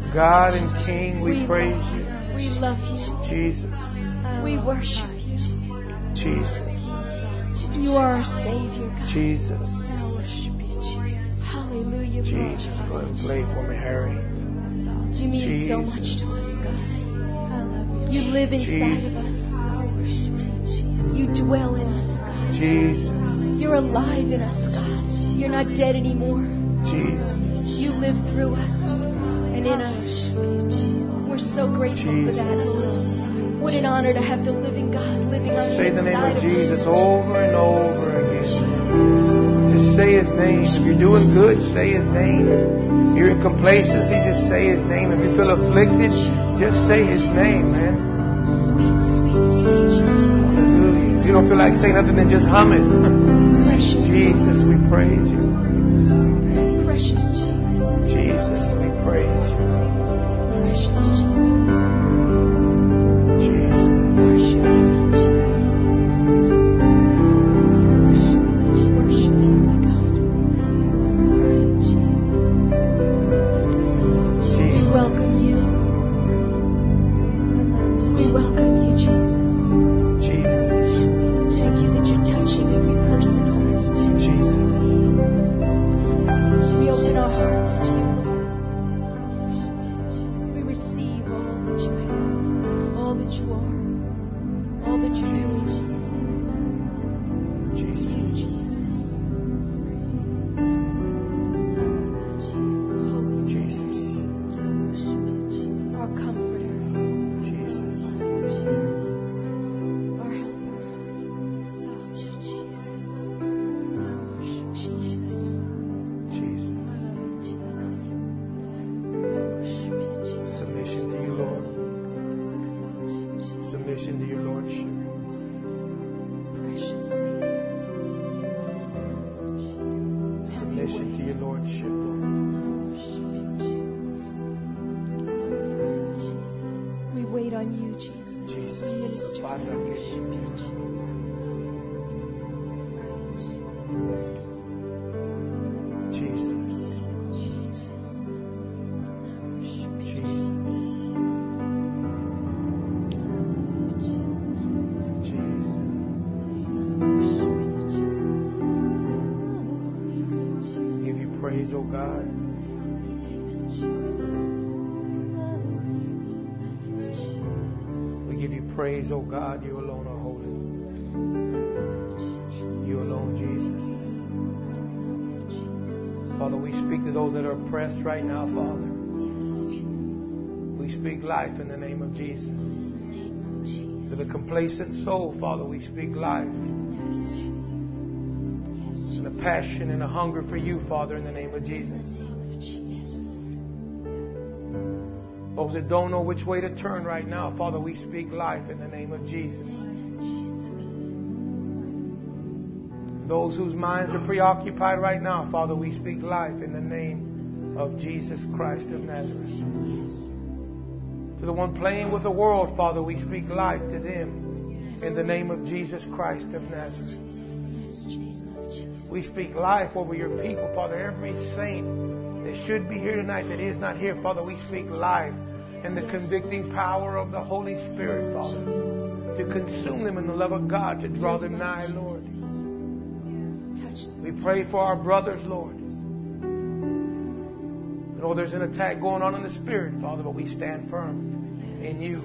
God and King, we praise you. We love you. Jesus. We worship you. Jesus. You are our Savior, God. Jesus. Hallelujah. Jesus. Go ahead and play for me, Harry. You mean so much to us, God. You live inside of us. You dwell in us, God. Jesus. You're alive in us, God. You're not dead anymore. Jesus. You live through us and in us. We're so grateful for that. What an honor to have the living God living on the inside of us. Say the name of Jesus over and over again. Just say His name. If you're doing good, say His name. If you're in complacency, just say His name. If you feel afflicted, just say His name, man. Sweet, sweet, sweet Jesus. Hallelujah. If you don't feel like saying nothing, then just hum it. Precious Jesus, we praise you. Precious Jesus. Jesus, we praise you. Precious Jesus. Oh God. We give you praise, oh God. You alone are holy. You alone, Jesus. Father, we speak to those that are oppressed right now, Father. We speak life in the name of Jesus. To the complacent soul, Father, we speak life. A passion and a hunger for you, Father, in the name of Jesus. Those that don't know which way to turn right now, Father, we speak life in the name of Jesus. Those whose minds are preoccupied right now, Father, we speak life in the name of Jesus Christ of Nazareth. To the one playing with the world, Father, we speak life to them in the name of Jesus Christ of Nazareth. We speak life over your people, Father. Every saint that should be here tonight that is not here, Father, we speak life and the convicting power of the Holy Spirit, Father, to consume them in the love of God, to draw them nigh, Lord. We pray for our brothers, Lord. I know there's an attack going on in the Spirit, Father, but we stand firm in you.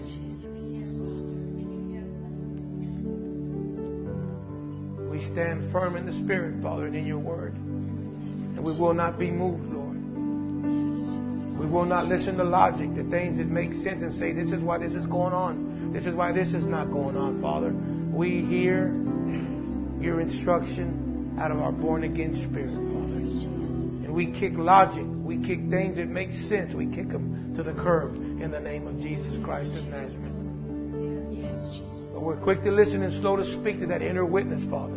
We stand firm in the Spirit, Father, and in your word. And we will not be moved, Lord. We will not listen to logic, to things that make sense and say, this is why this is going on. This is why this is not going on, Father. We hear your instruction out of our born-again spirit, Father. And we kick logic. We kick things that make sense. We kick them to the curb in the name of Jesus Christ of Nazareth. But we're quick to listen and slow to speak to that inner witness, Father.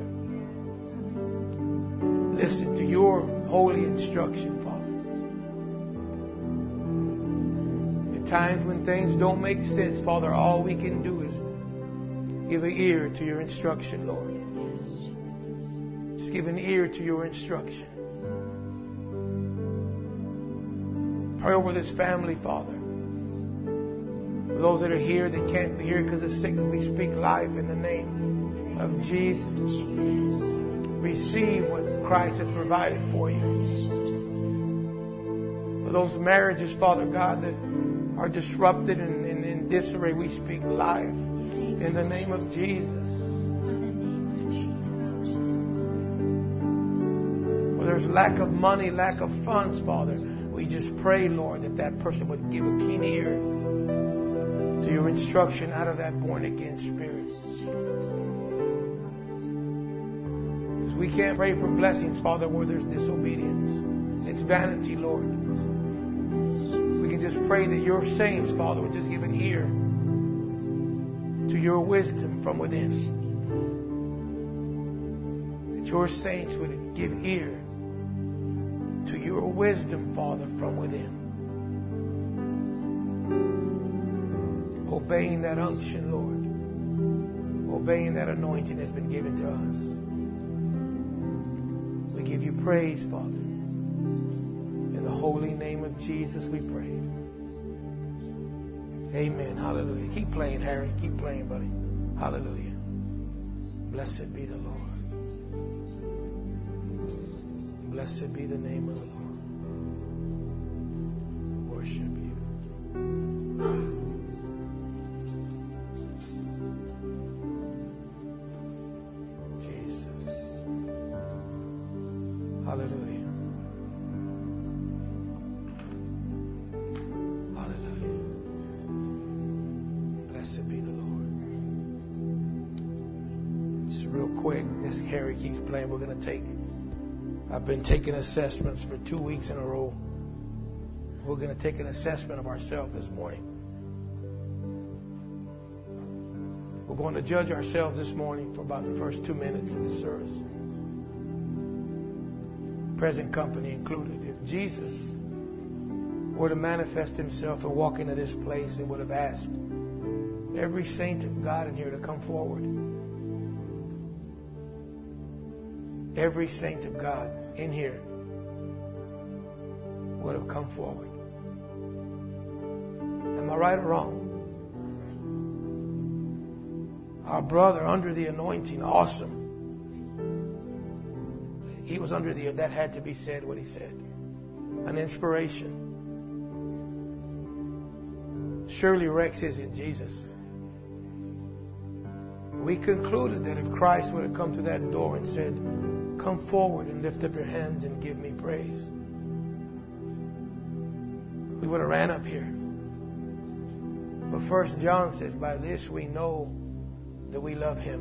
Listen to your holy instruction, Father. At times when things don't make sense, Father, all we can do is give an ear to your instruction, Lord. Just give an ear to your instruction. Pray over this family, Father. For those that are here that can't be here because of sickness, we speak life in the name of Jesus. Receive what Christ has provided for you. For those marriages, Father God, that are disrupted and in disarray, we speak life in the name of Jesus. Where there's lack of money, lack of funds, Father, we just pray, Lord, that that person would give a keen ear to your instruction out of that born-again spirit. Because we can't pray for blessings, Father, where there's disobedience. It's vanity, Lord. We can just pray that your saints, Father, would just give an ear to your wisdom from within. That your saints would give ear to your wisdom, Father, from within. Obeying that unction, Lord. Obeying that anointing that's been given to us. We give you praise, Father. In the holy name of Jesus we pray. Amen. Hallelujah. Keep playing, Harry. Keep playing, buddy. Hallelujah. Blessed be the Lord. Blessed be the name of the Lord. Worship you. Hallelujah. Hallelujah. Blessed be the Lord. Just real quick, as Harry keeps playing, we're going to I've been taking assessments for 2 weeks in a row. We're going to take an assessment of ourselves this morning. We're going to judge ourselves this morning for about the first 2 minutes of the service. Present company included. If Jesus were to manifest himself and walk into this place, he would have asked every saint of God in here to come forward. Every saint of God in here would have come forward. Am I right or wrong? Our brother under the anointing, awesome. He was under the, that had to be said what he said. An inspiration. Surely Rex isn't Jesus. We concluded that if Christ would have come to that door and said, come forward and lift up your hands and give me praise, we would have ran up here. But 1 John says, by this we know that we love him,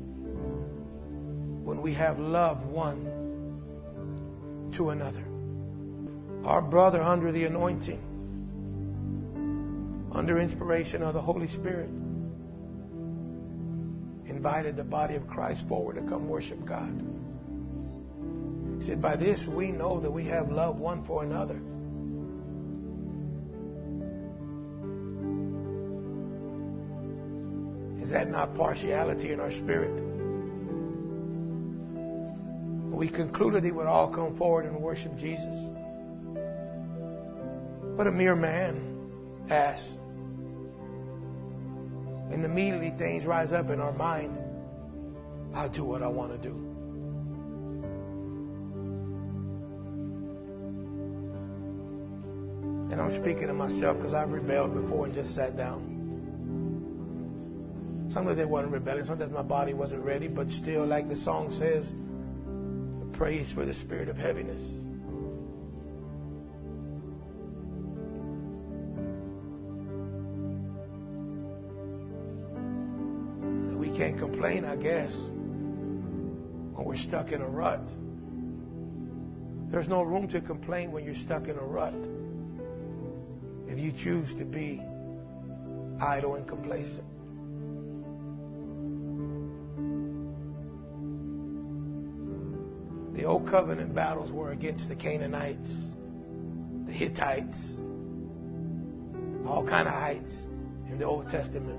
when we have love one to another. Our brother under the anointing, under inspiration of the Holy Spirit, invited the body of Christ forward to come worship God. He said, by this we know that we have love one for another. Is that not partiality in our spirit? We concluded he would all come forward and worship Jesus. But a mere man asks. And immediately things rise up in our mind. I'll do what I want to do. And I'm speaking to myself because I've rebelled before and just sat down. Sometimes it wasn't rebellion. Sometimes my body wasn't ready. But still, like the song says, praise for the spirit of heaviness. We can't complain, I guess, when we're stuck in a rut. There's no room to complain when you're stuck in a rut. If you choose to be idle and complacent. The old covenant battles were against the Canaanites, the Hittites, all kind of heights in the Old Testament.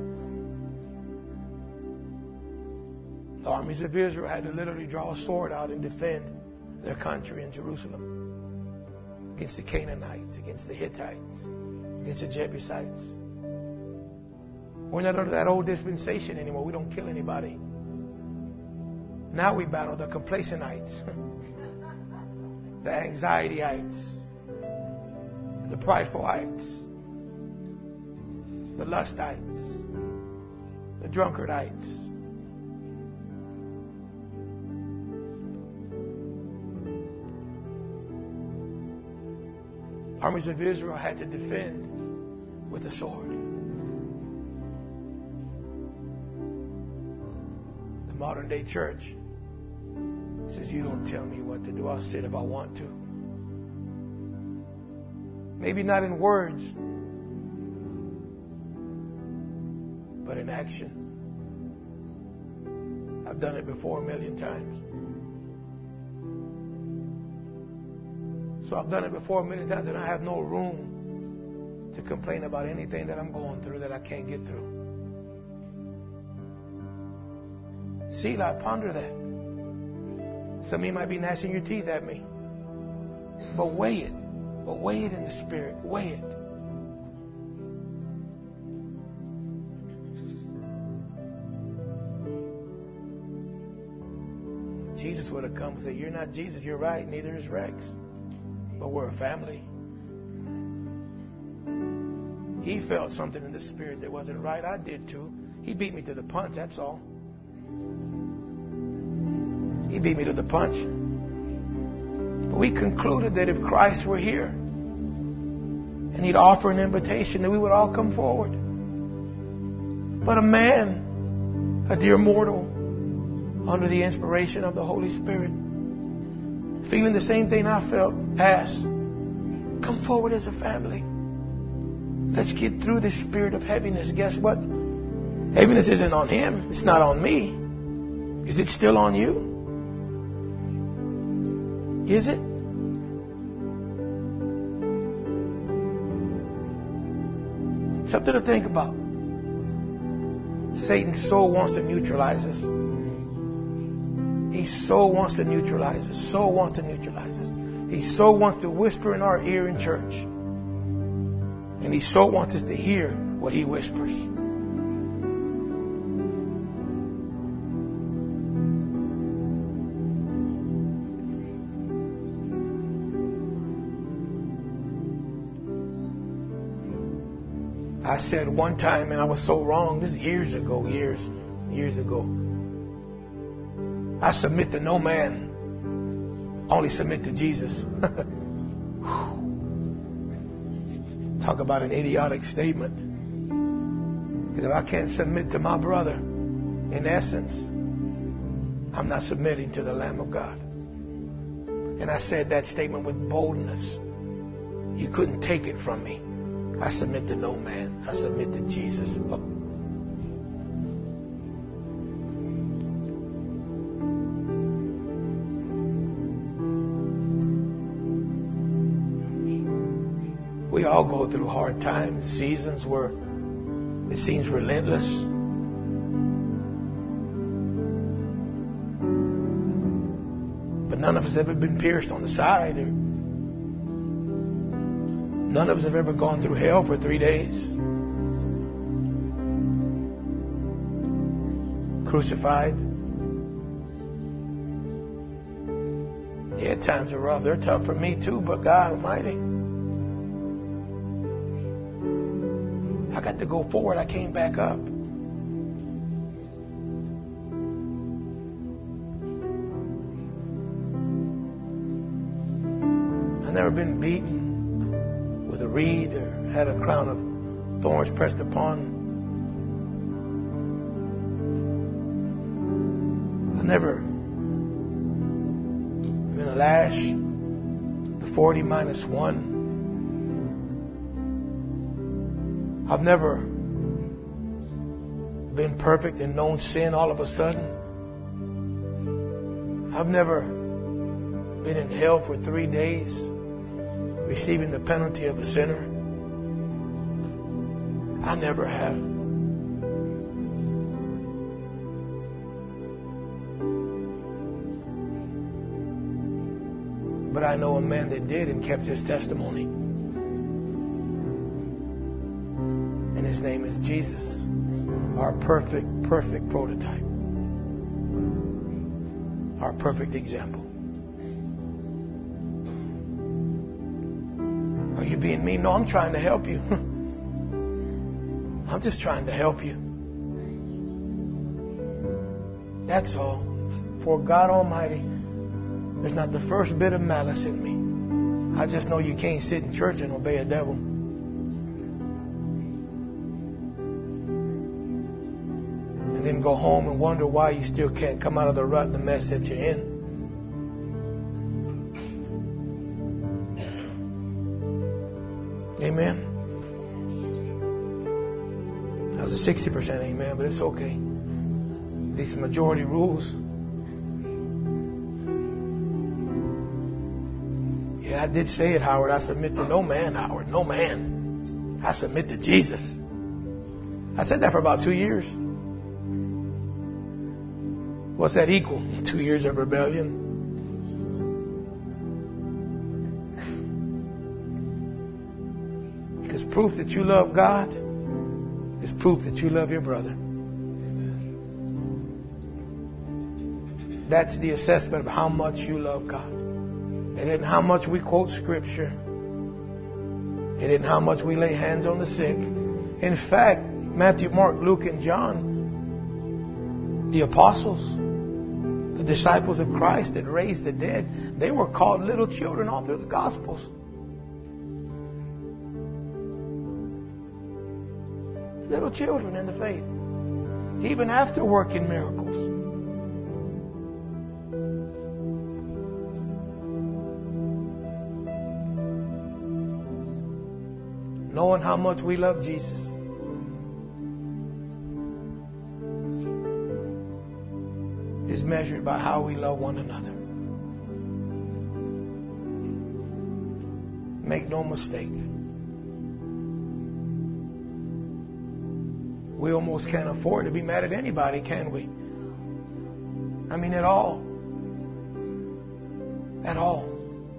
The armies of Israel had to literally draw a sword out and defend their country in Jerusalem against the Canaanites, against the Hittites, against the Jebusites. We're not under that old dispensation anymore. We don't kill anybody. Now we battle the complacentites, the anxietyites, the pridefulites, the lustites, the drunkardites. Armies of Israel had to defend with the sword. The modern day church says, you don't tell me what to do. I'll sit if I want to. Maybe not in words, but in action. I've done it before a million times. So I've done it before a million times, and I have no room to complain about anything that I'm going through that I can't get through. Selah, ponder that. Some of you might be gnashing your teeth at me. But weigh it. But weigh it in the spirit. Weigh it. Jesus would have come and said, you're not Jesus, you're right, neither is Rex. But we're a family. He felt something in the spirit that wasn't right. I did too. He beat me to the punch, that's all. He beat me to the punch. But we concluded that if Christ were here and he'd offer an invitation, that we would all come forward. But a man, a dear mortal, under the inspiration of the Holy Spirit, feeling the same thing I felt, asked, come forward as a family. Let's get through this spirit of heaviness. Guess what? Heaviness isn't on him. It's not on me. Is it still on you? Is it? Something to think about. Satan so wants to neutralize us. He so wants to neutralize us. So wants to neutralize us. He so wants to whisper in our ear in church. And he so wants us to hear what he whispers. I said one time, and I was so wrong, this is years ago, years ago. I submit to no man, only submit to Jesus. Talk about an idiotic statement. Because if I can't submit to my brother, in essence, I'm not submitting to the Lamb of God. And I said that statement with boldness. You couldn't take it from me. I submit to no man. I submit to Jesus. We all go through hard times, seasons where it seems relentless. But none of us have ever been pierced on the side. None of us have ever gone through hell for 3 days. Crucified. Yeah, times are rough. They're tough for me too, but God Almighty. I got to go forward. I came back up. I've never been beaten with a reed or had a crown of thorns pressed upon. I've never been lashed, the 40 minus 1. I've never been perfect and known sin all of a sudden. I've never been in hell for 3 days, receiving the penalty of a sinner. I never have. But I know a man that did and kept his testimony. And his name is Jesus. Our perfect prototype. Our perfect example. Are you being mean? No, I'm trying to help you. I'm just trying to help you. That's all. For God Almighty, there's not the first bit of malice in me. I just know you can't sit in church and obey a devil. And then go home and wonder why you still can't come out of the rut, the mess that you're in. Amen. That was a 60% amen, but it's okay. These majority rules. Yeah, I did say it, Howard. I submit to no man, Howard. No man. I submit to Jesus. I said that for about 2 years. What's that equal? 2 years of rebellion. Because proof that you love God is proof that you love your brother. That's the assessment of how much you love God. It isn't how much we quote Scripture. It isn't how much we lay hands on the sick. In fact, Matthew, Mark, Luke, and John, the apostles, the disciples of Christ that raised the dead, they were called little children all through the Gospels. Little children in the faith. Even after working miracles. Knowing how much we love Jesus. Is measured by how we love one another. Make no mistake. We almost can't afford to be mad at anybody, can we? I mean, at all. At all.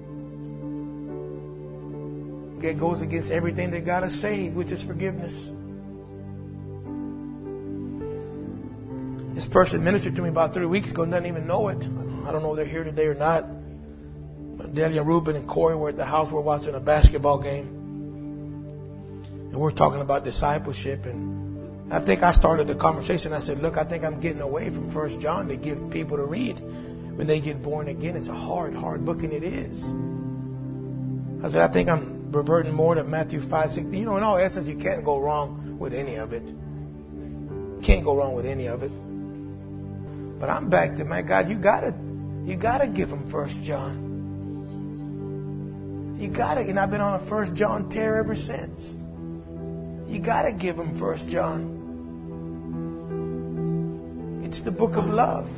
It goes against everything that got us saved, which is forgiveness. This person ministered to me about 3 weeks ago and doesn't even know it. I don't know if they're here today or not. Delia, Ruben, and Corey were at the house. We're watching a basketball game. And we're talking about discipleship. And I think I started the conversation. I said, look, I think I'm getting away from 1 John to give people to read when they get born again. It's a hard book, and it is. I said, I think I'm reverting more to Matthew 5:16. You know, in all essence, you can't go wrong with any of it. You can't go wrong with any of it. But I'm back to, my God, you gotta give them 1 John. You gotta, and I've been on a 1 John tear ever since. You gotta give them 1 John. It's the book of love.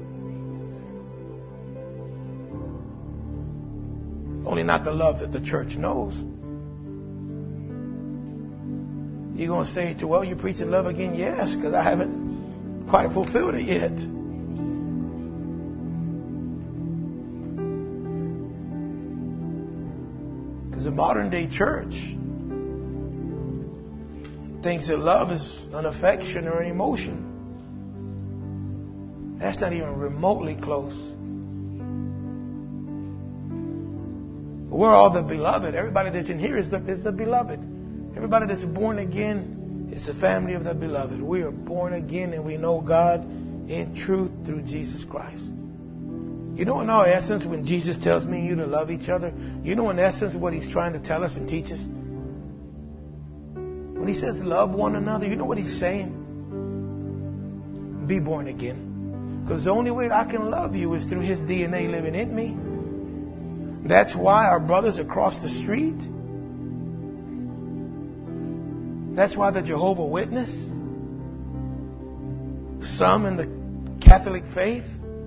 Only not the love that the church knows. You're going to say, well, you're preaching love again? Yes, because I haven't quite fulfilled it yet. Because the modern day church thinks that love is an affection or an emotion. That's not even remotely close. We're all the beloved. Everybody that's in here is the beloved. Everybody that's born again is the family of the beloved. We are born again and we know God in truth through Jesus Christ. You know, in our essence, when Jesus tells me and you to love each other, you know in essence what He's trying to tell us and teach us? When He says love one another, you know what He's saying? Be born again. Because the only way I can love you is through His DNA living in me. That's why our brothers across the street, that's why the Jehovah's Witness, some in the Catholic faith,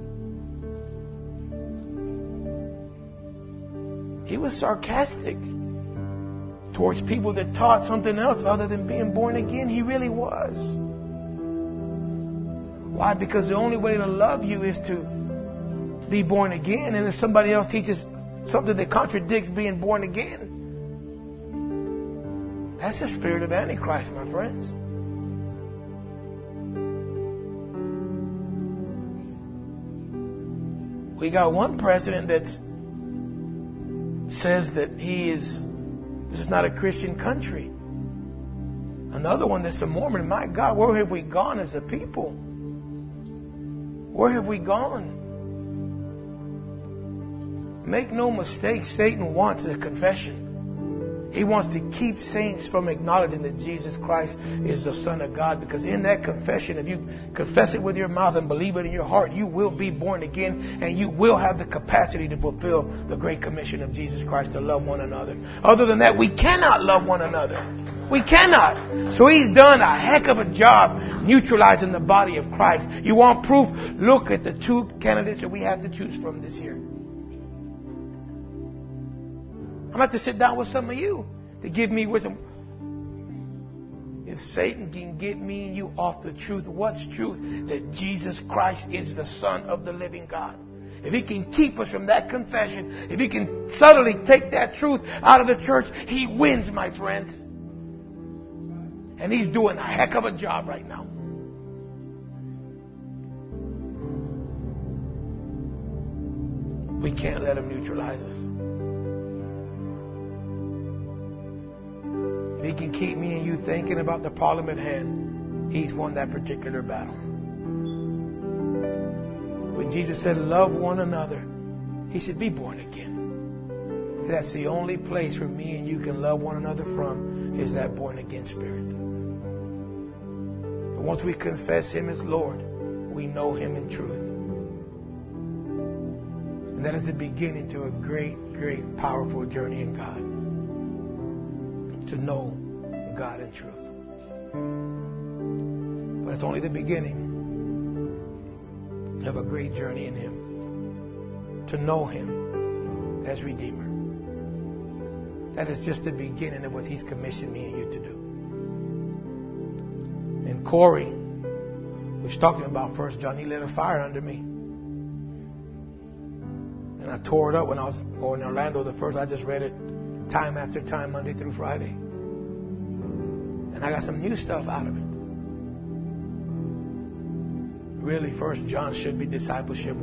he was sarcastic towards people that taught something else other than being born again. He really was. Why? Because the only way to love you is to be born again. And if somebody else teaches something that contradicts being born again, that's the spirit of Antichrist, my friends. We got one president that says that this is not a Christian country. Another one that's a Mormon. My God, where have we gone as a people? Where have we gone? Make no mistake, Satan wants a confession. He wants to keep saints from acknowledging that Jesus Christ is the Son of God. Because in that confession, if you confess it with your mouth and believe it in your heart, you will be born again and you will have the capacity to fulfill the Great Commission of Jesus Christ to love one another. Other than that, we cannot love one another. We cannot. So he's done a heck of a job neutralizing the body of Christ. You want proof? Look at the two candidates that we have to choose from this year. I'm going to have to sit down with some of you to give me wisdom. If Satan can get me and you off the truth, what's truth? That Jesus Christ is the Son of the living God. If he can keep us from that confession, if he can subtly take that truth out of the church, he wins, my friends. And he's doing a heck of a job right now. We can't let him neutralize us. If he can keep me and you thinking about the problem at hand, he's won that particular battle. When Jesus said, love one another, he said, be born again. That's the only place where me and you can love one another from, is that born again spirit. But once we confess him as Lord, we know him in truth. And that is the beginning to a great, great, powerful journey in God. To know God in truth. But it's only the beginning of a great journey in him. To know him as Redeemer. That is just the beginning of what he's commissioned me and you to do. And Corey was talking about 1 John. He lit a fire under me. And I tore it up when I was in Orlando the first. I just read it time after time, Monday through Friday. And I got some new stuff out of it. Really, 1 John should be Discipleship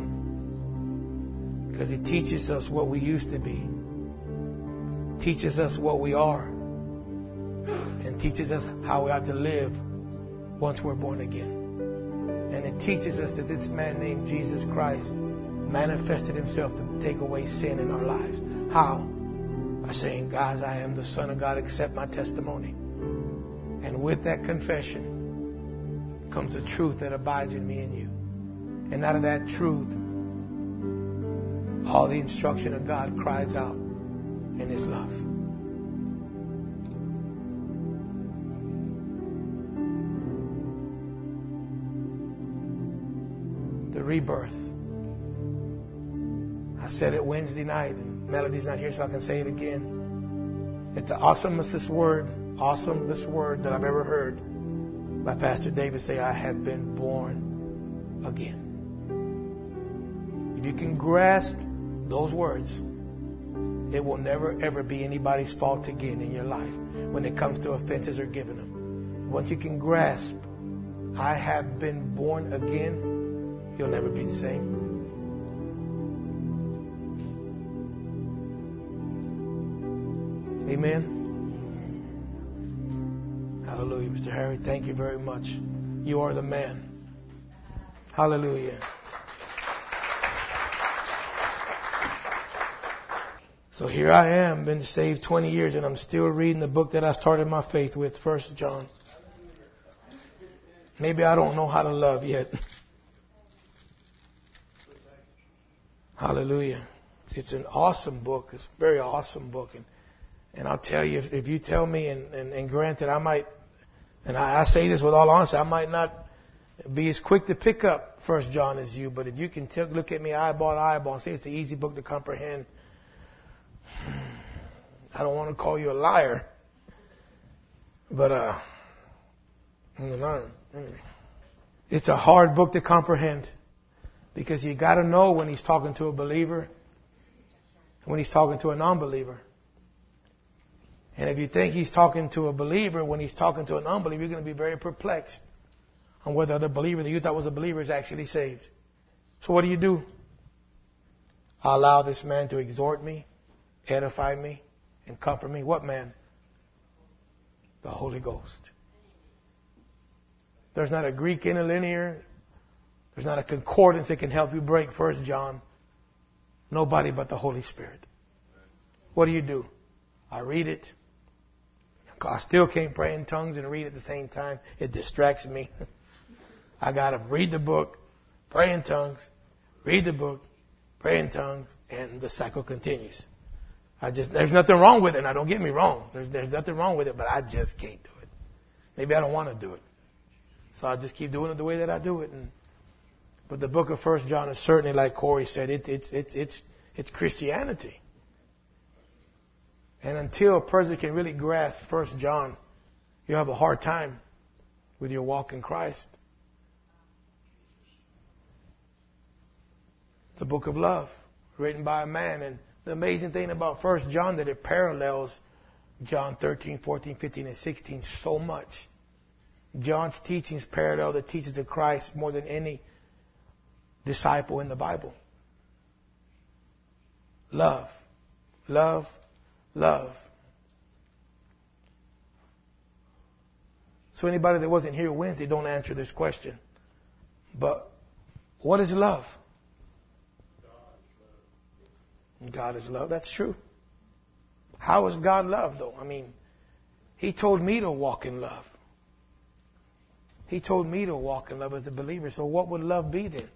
101. Because it teaches us what we used to be. Teaches us what we are. And teaches us how we ought to live once we're born again. And it teaches us that this man named Jesus Christ manifested himself to take away sin in our lives. How? By saying, guys, I am the Son of God, accept my testimony. And with that confession comes the truth that abides in me and you. And out of that truth, all the instruction of God cries out in his love. The rebirth. I said it Wednesday night, and Melody's not here, so I can say it again. It's the awesomest word that I've ever heard by Pastor David say, I have been born again. If you can grasp those words, it will never ever be anybody's fault again in your life when it comes to offenses or giving them. Once you can grasp, I have been born again, you'll never be the same. Amen. Hallelujah. Mr. Harry, thank you very much. You are the man. Hallelujah. So here I am, been saved 20 years, and I'm still reading the book that I started my faith with, 1 John. Maybe I don't know how to love yet. Hallelujah. It's an awesome book. It's a very awesome book. And I'll tell you, if you tell me, and granted, I might, and I say this with all honesty, I might not be as quick to pick up 1 John as you, but if you can look at me eyeball to eyeball and say it's an easy book to comprehend, I don't want to call you a liar, but it's a hard book to comprehend because you got to know when he's talking to a believer and when he's talking to a non-believer. And if you think he's talking to a believer when he's talking to an unbeliever, you're going to be very perplexed on whether the believer that you thought was a believer is actually saved. So what do? I allow this man to exhort me, edify me, and comfort me. What man? The Holy Ghost. There's not a Greek interlinear. There's not a concordance that can help you break 1 John. Nobody but the Holy Spirit. What do? I read it. I still can't pray in tongues and read at the same time. It distracts me. I got to read the book, pray in tongues, read the book, pray in tongues, and the cycle continues. There's nothing wrong with it. Now, don't get me wrong. There's nothing wrong with it, but I just can't do it. Maybe I don't want to do it. So I'll just keep doing it the way that I do it. But the book of 1 John is certainly, like Corey said, it's Christianity. And until a person can really grasp 1 John, you have a hard time with your walk in Christ. The book of love, written by a man. And the amazing thing about 1 John that it parallels John 13, 14, 15, and 16 so much. John's teachings parallel the teachings of Christ more than any disciple in the Bible. Love, love, love. So anybody that wasn't here Wednesday, don't answer this question. But what is love? God is love. That's true. How is God love, though? I mean, He told me to walk in love. He told me to walk in love as a believer. So what would love be then?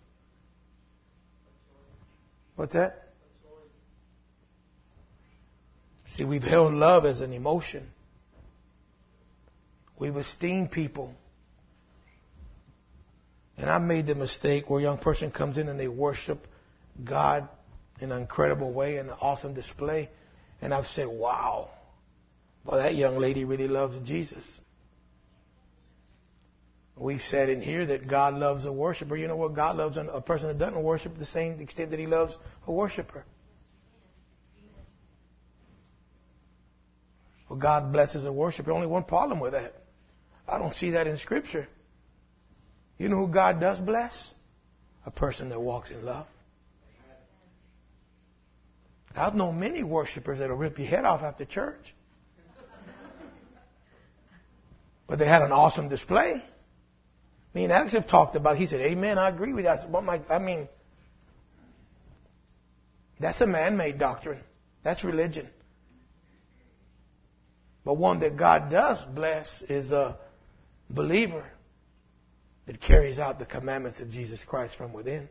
What's that? See, we've held love as an emotion. We've esteemed people. And I made the mistake where a young person comes in and they worship God in an incredible way, in an awesome display. And I've said, wow, well, that young lady really loves Jesus. We've said in here that God loves a worshiper. You know what? God loves a person that doesn't worship the same extent that He loves a worshiper. Well, God blesses a worshiper. Only one problem with that. I don't see that in Scripture. You know who God does bless? A person that walks in love. I've known many worshipers that'll rip your head off after church. But they had an awesome display. Me and Alex have talked about it. He said, amen, I agree with you. I said, that's a man-made doctrine. That's religion. But one that God does bless is a believer that carries out the commandments of Jesus Christ from within.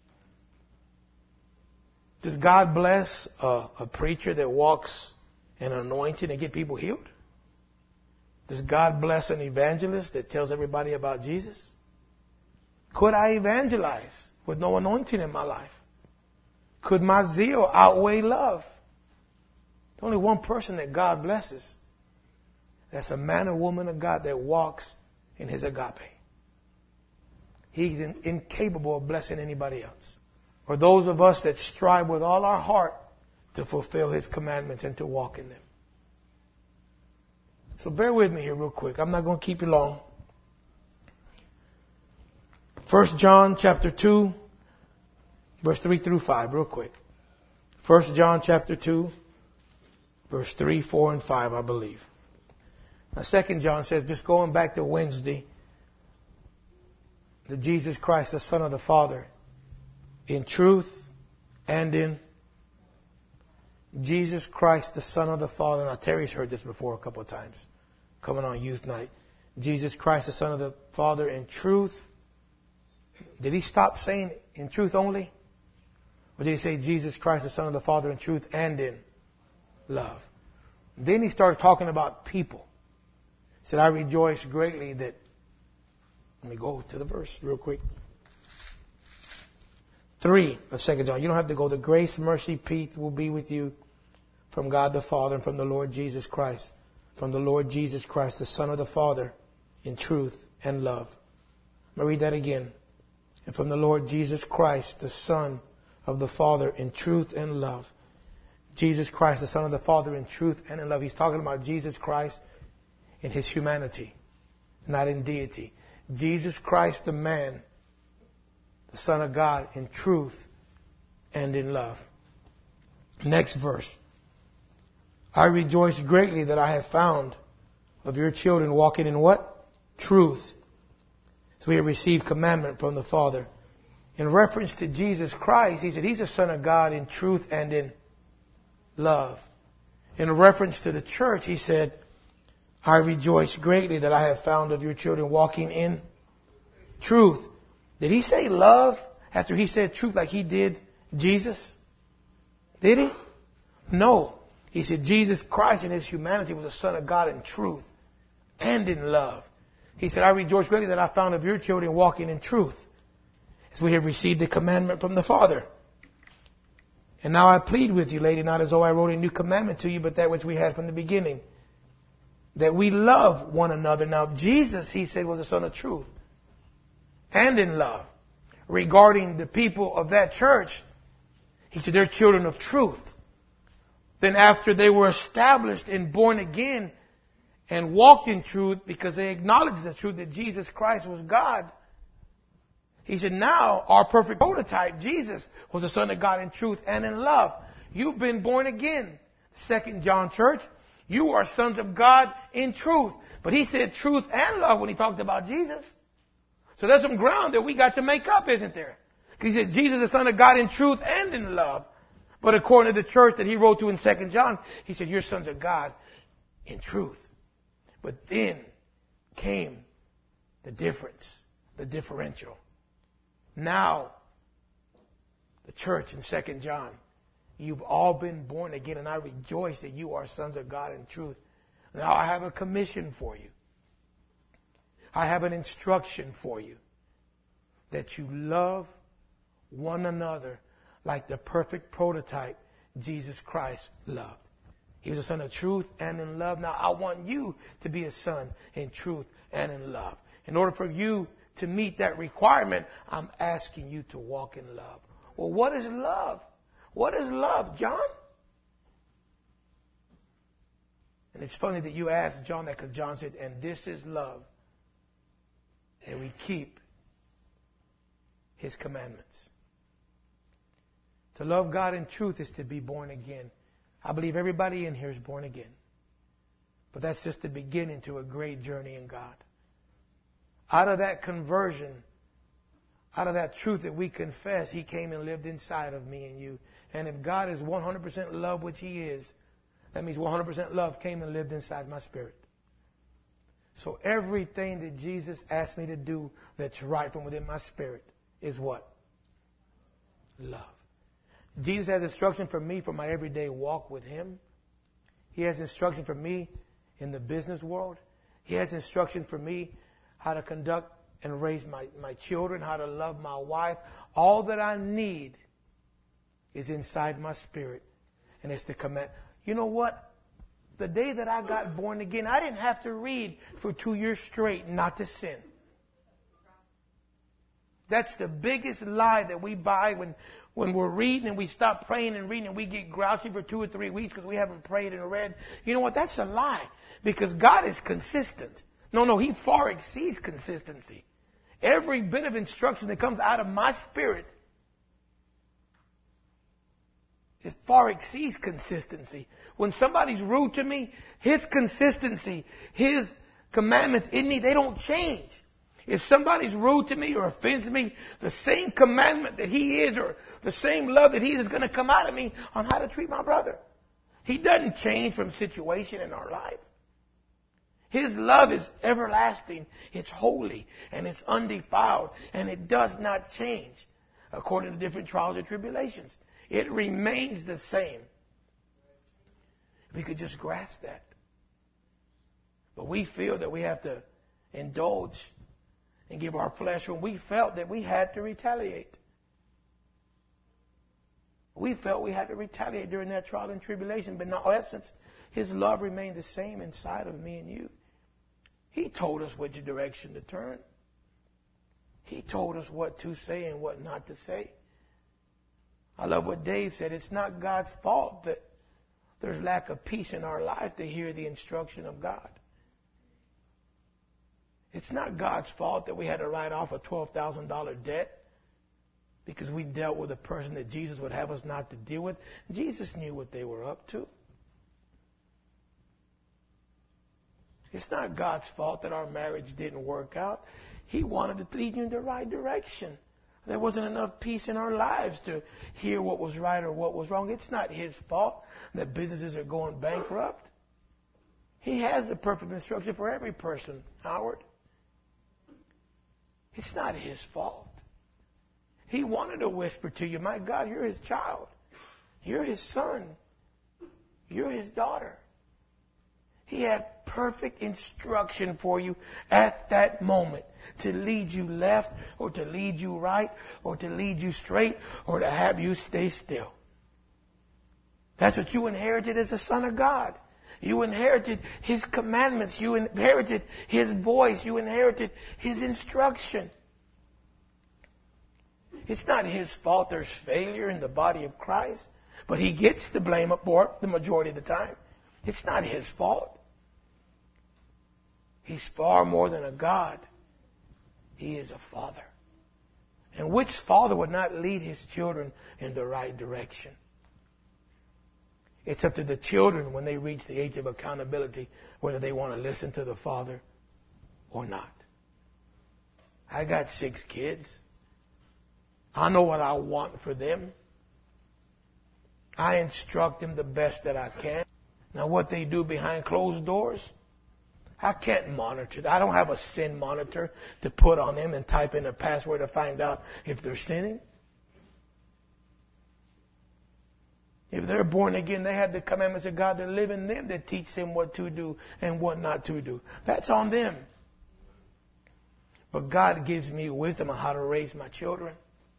Does God bless a preacher that walks in anointing and get people healed? Does God bless an evangelist that tells everybody about Jesus? Could I evangelize with no anointing in my life? Could my zeal outweigh love? There's only one person that God blesses. That's a man or woman of God that walks in His agape. He's incapable of blessing anybody else. Or those of us that strive with all our heart to fulfill His commandments and to walk in them. So bear with me here real quick. I'm not going to keep you long. 1 John chapter 2, verse 3 through 5, real quick. 1 John chapter 2, verse 3, 4, and 5, I believe. Now 2 John says, just going back to Wednesday, that Jesus Christ, the Son of the Father, in truth and in Jesus Christ, the Son of the Father. Now, Terry's heard this before a couple of times, coming on youth night. Jesus Christ, the Son of the Father, in truth. Did he stop saying in truth only? Or did he say Jesus Christ, the Son of the Father, in truth and in love? Then he started talking about people. He said, I rejoice greatly that... Let me go to the verse real quick. 3 of 2 John. You don't have to go. The grace, mercy, peace will be with you from God the Father and from the Lord Jesus Christ. From the Lord Jesus Christ, the Son of the Father, in truth and love. I'm going to read that again. And from the Lord Jesus Christ, the Son of the Father, in truth and love. Jesus Christ, the Son of the Father, in truth and in love. He's talking about Jesus Christ in His humanity, not in deity. Jesus Christ, the man, the Son of God, in truth and in love. Next verse. I rejoice greatly that I have found of your children walking in what? Truth. So we have received commandment from the Father. In reference to Jesus Christ, he said he's the Son of God in truth and in love. In reference to the church, he said, I rejoice greatly that I have found of your children walking in truth. Did he say love after he said truth like he did Jesus? Did he? No. He said Jesus Christ in his humanity was the Son of God in truth and in love. He said, I rejoice greatly that I found of your children walking in truth, as we have received the commandment from the Father. And now I plead with you, lady, not as though I wrote a new commandment to you, but that which we had from the beginning, that we love one another. Now, Jesus, he said, was the Son of truth and in love. Regarding the people of that church, he said they're children of truth. Then after they were established and born again and walked in truth because they acknowledged the truth that Jesus Christ was God, he said now our perfect prototype, Jesus, was the Son of God in truth and in love. You've been born again. 2 John Church, you are sons of God in truth. But he said truth and love when he talked about Jesus. So there's some ground that we got to make up, isn't there? Because he said Jesus is the Son of God in truth and in love. But according to the church that he wrote to in 2 John, he said, you're sons of God in truth. But then came the difference, the differential. Now, the church in 2 John, you've all been born again, and I rejoice that you are sons of God in truth. Now I have a commission for you. I have an instruction for you, that you love one another like the perfect prototype Jesus Christ loved. He was a son of truth and in love. Now I want you to be a son in truth and in love. In order for you to meet that requirement, I'm asking you to walk in love. Well, what is love? What is love, John? And it's funny that you asked John that, because John said, and this is love, that we keep his commandments. To love God in truth is to be born again. I believe everybody in here is born again. But that's just the beginning to a great journey in God. Out of that conversion, out of that truth that we confess, he came and lived inside of me and you. And if God is 100% love, which he is, that means 100% love came and lived inside my spirit. So everything that Jesus asked me to do that's right from within my spirit is what? Love. Jesus has instruction for me for my everyday walk with him. He has instruction for me in the business world. He has instruction for me how to conduct and raise my children, how to love my wife. All that I need is inside my spirit. And it's the command. You know what? The day that I got born again, I didn't have to read for 2 years straight not to sin. That's the biggest lie that we buy when we're reading and we stop praying and reading and we get grouchy for 2 or 3 weeks because we haven't prayed and read. You know what? That's a lie. Because God is consistent. No, he far exceeds consistency. Every bit of instruction that comes out of my spirit, it far exceeds consistency. When somebody's rude to me, his consistency, his commandments in me, they don't change. If somebody's rude to me or offends me, the same commandment that he is or the same love that he is going to come out of me on how to treat my brother. He doesn't change from situation in our life. His love is everlasting, it's holy, and it's undefiled, and it does not change according to different trials and tribulations. It remains the same. We could just grasp that. But we feel that we have to indulge and give our flesh when we felt that we had to retaliate. We felt we had to retaliate during that trial and tribulation, but in essence, his love remained the same inside of me and you. He told us which direction to turn. He told us what to say and what not to say. I love what Dave said. It's not God's fault that there's lack of peace in our life to hear the instruction of God. It's not God's fault that we had to write off a $12,000 debt because we dealt with a person that Jesus would have us not to deal with. Jesus knew what they were up to. It's not God's fault that our marriage didn't work out. He wanted to lead you in the right direction. There wasn't enough peace in our lives to hear what was right or what was wrong. It's not His fault that businesses are going bankrupt. He has the perfect instruction for every person, Howard. It's not His fault. He wanted to whisper to you, my God, you're His child. You're His son. You're His daughter. He had perfect instruction for you at that moment to lead you left or to lead you right or to lead you straight or to have you stay still. That's what you inherited as a son of God. You inherited His commandments. You inherited His voice. You inherited His instruction. It's not His fault there's failure in the body of Christ, but He gets the blame for it the majority of the time. It's not His fault. He's far more than a God. He is a father. And which father would not lead his children in the right direction? It's up to the children when they reach the age of accountability whether they want to listen to the father or not. I got 6 kids. I know what I want for them. I instruct them the best that I can. Now what they do behind closed doors, I can't monitor it. I don't have a sin monitor to put on them and type in a password to find out if they're sinning. If they're born again, they have the commandments of God that live in them that teach them what to do and what not to do. That's on them. But God gives me wisdom on how to raise my children.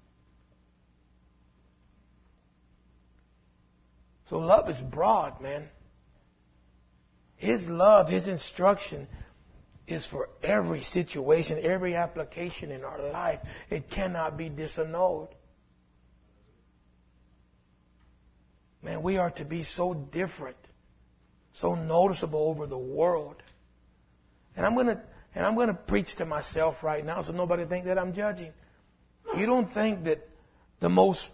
So love is broad, man. His love, His instruction is for every situation, every application in our life. It cannot be disannulled. Man, we are to be so different, so noticeable over the world. And I'm going to preach to myself right now so nobody think that I'm judging. You don't think that the most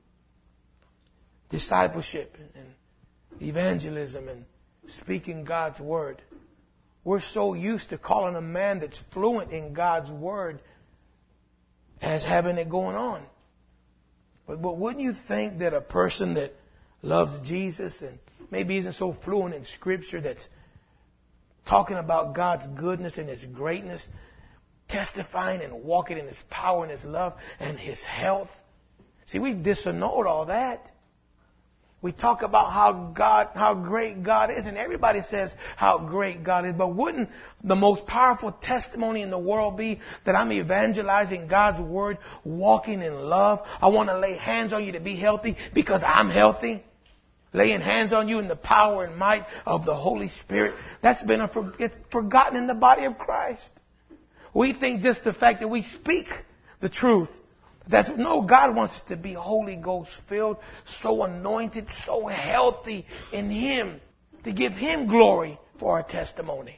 discipleship and evangelism and speaking God's word, we're so used to calling a man that's fluent in God's word as having it going on. But wouldn't you think that a person that loves Jesus and maybe isn't so fluent in Scripture, that's talking about God's goodness and His greatness, testifying and walking in His power and His love and His health? See, we've disannulled all that. We talk about how great God is, and everybody says how great God is. But wouldn't the most powerful testimony in the world be that I'm evangelizing God's word, walking in love? I want to lay hands on you to be healthy because I'm healthy. Laying hands on you in the power and might of the Holy Spirit. That's been forgotten in the body of Christ. We think just the fact that we speak the truth. No, God wants us to be Holy Ghost filled, so anointed, so healthy in Him, to give Him glory for our testimony.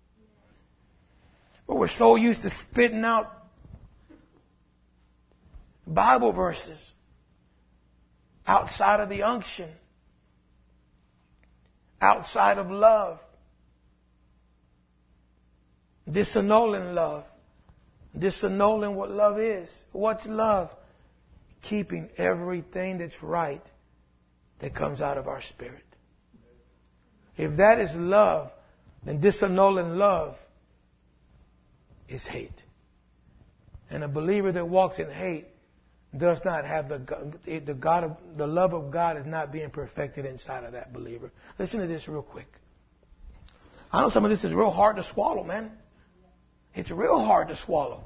But we're so used to spitting out Bible verses outside of the unction, outside of love, disannulling love. Disannulling what love is. What's love? Keeping everything that's right that comes out of our spirit. If that is love, then disannulling love is hate. And a believer that walks in hate does not have the love of God is not being perfected inside of that believer. Listen to this real quick. I know some of this is real hard to swallow, man. It's real hard to swallow.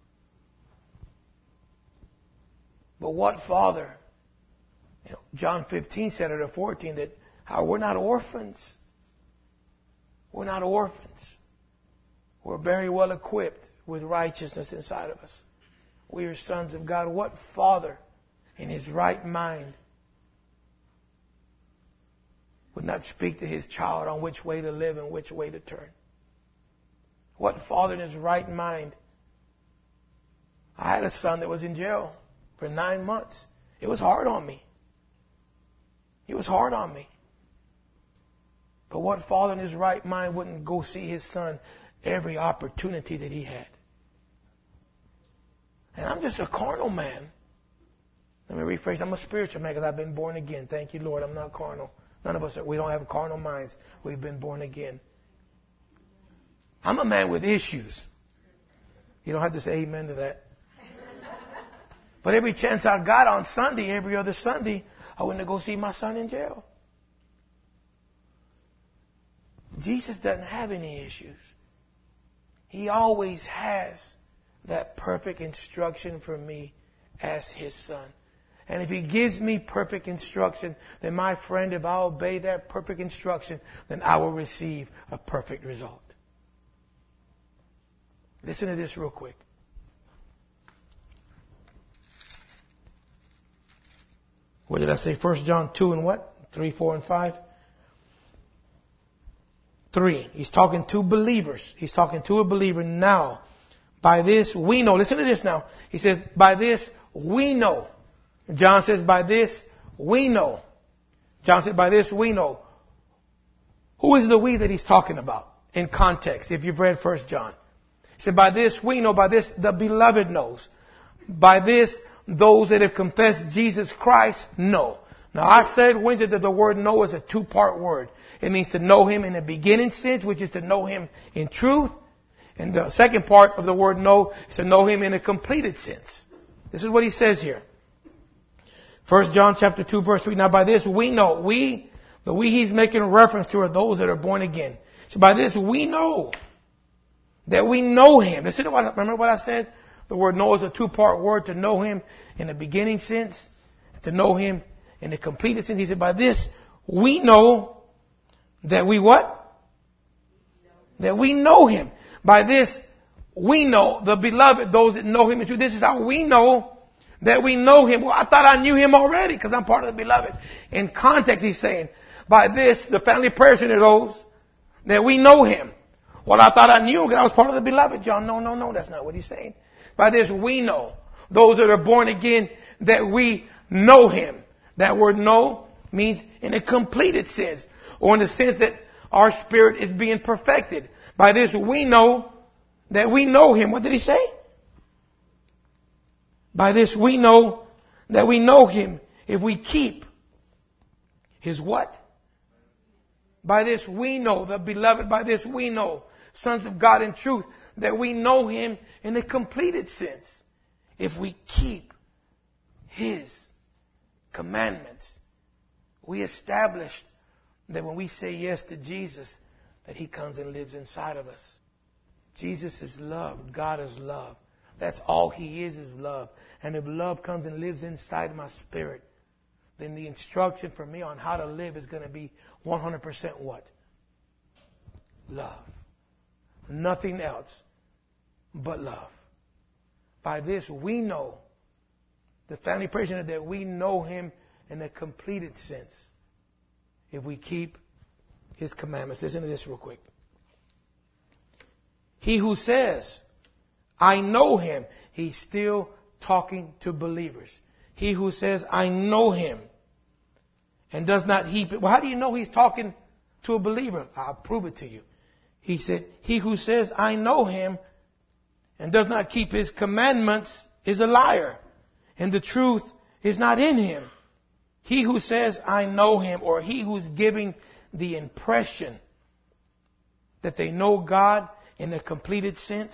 But what father? John 15 said it at 14 that how we're not orphans. We're not orphans. We're very well equipped with righteousness inside of us. We are sons of God. What father in his right mind would not speak to his child on which way to live and which way to turn? What father in his right mind? I had a son that was in jail for 9 months. It was hard on me. It was hard on me. But what father in his right mind wouldn't go see his son every opportunity that he had? And I'm just a carnal man. Let me rephrase. I'm a spiritual man because I've been born again. Thank you, Lord. I'm not carnal. None of us we don't have carnal minds. We've been born again. I'm a man with issues. You don't have to say amen to that. But every chance I got on Sunday, every other Sunday, I went to go see my son in jail. Jesus doesn't have any issues. He always has that perfect instruction for me as his son. And if he gives me perfect instruction, then my friend, if I obey that perfect instruction, then I will receive a perfect result. Listen to this real quick. What did I say? 1 John 2 and what? 3, 4, and 5? 3. He's talking to believers. He's talking to a believer now. By this we know. Listen to this now. He says, by this we know. John says, by this we know. John said, by this we know. Who is the we that he's talking about in context, if you've read 1 John? He said, by this we know, by this the beloved knows. By this those that have confessed Jesus Christ know. Now I said Wednesday that the word know is a two-part word. It means to know him in the beginning sense, which is to know him in truth. And the second part of the word know is to know him in a completed sense. This is what he says here. 1 John chapter 2 verse 3. Now by this we know. The we he's making reference to are those that are born again. So by this we know that we know him. Listen to remember what I said? The word know is a two-part word. To know him in the beginning sense. To know him in the completed sense. He said by this we know that we what? That we know him. By this we know the beloved, those that know him in truth. This is how we know that we know him. Well, I thought I knew him already because I'm part of the beloved. In context, he's saying, by this, the family person of those that we know him. Well, I thought I knew him because I was part of the beloved, John. No, that's not what he's saying. By this we know, those that are born again, that we know him. That word know means in a completed sense, or in the sense that our spirit is being perfected. By this we know that we know him. What did he say? By this we know that we know him if we keep his what? By this we know, the beloved, by this we know, sons of God in truth, that we know him in a completed sense. If we keep his commandments, we establish that when we say yes to Jesus, that he comes and lives inside of us. Jesus is love. God is love. That's all he is love. And if love comes and lives inside my spirit, then the instruction for me on how to live is going to be 100% what? Love. Nothing else but love. By this we know, the family person, that we know him in a completed sense. If we keep his commandments. Listen to this real quick. He who says, I know him, he's still talking to believers. He who says, I know him, and does not heap it. Well, how do you know he's talking to a believer? I'll prove it to you. He said, he who says, I know him, and does not keep his commandments is a liar, and the truth is not in him. He who says, I know him, or he who's giving the impression that they know God in a completed sense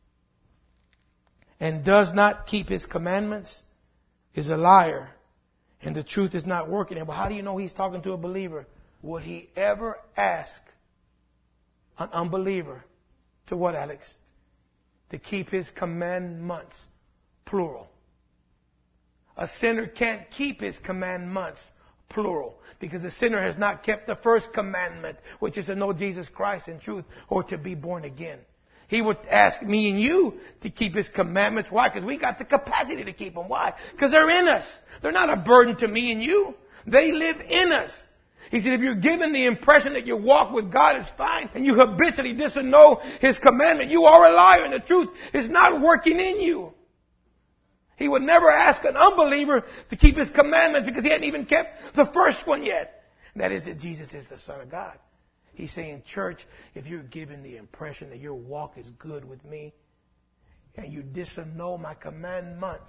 and does not keep his commandments is a liar, and the truth is not working. Well, how do you know he's talking to a believer? Would he ever ask an unbeliever to what, Alex? To keep his commandments, plural. A sinner can't keep his commandments, plural, because the sinner has not kept the first commandment, which is to know Jesus Christ in truth, or to be born again. He would ask me and you to keep his commandments. Why? Because we got the capacity to keep them. Why? Because they're in us. They're not a burden to me and you. They live in us. He said, if you're given the impression that your walk with God is fine, and you habitually disown his commandment, you are a liar, and the truth is not working in you. He would never ask an unbeliever to keep His commandments because he hadn't even kept the first one yet. That is that Jesus is the Son of God. He's saying, church, if you're given the impression that your walk is good with me and you disannul my commandments,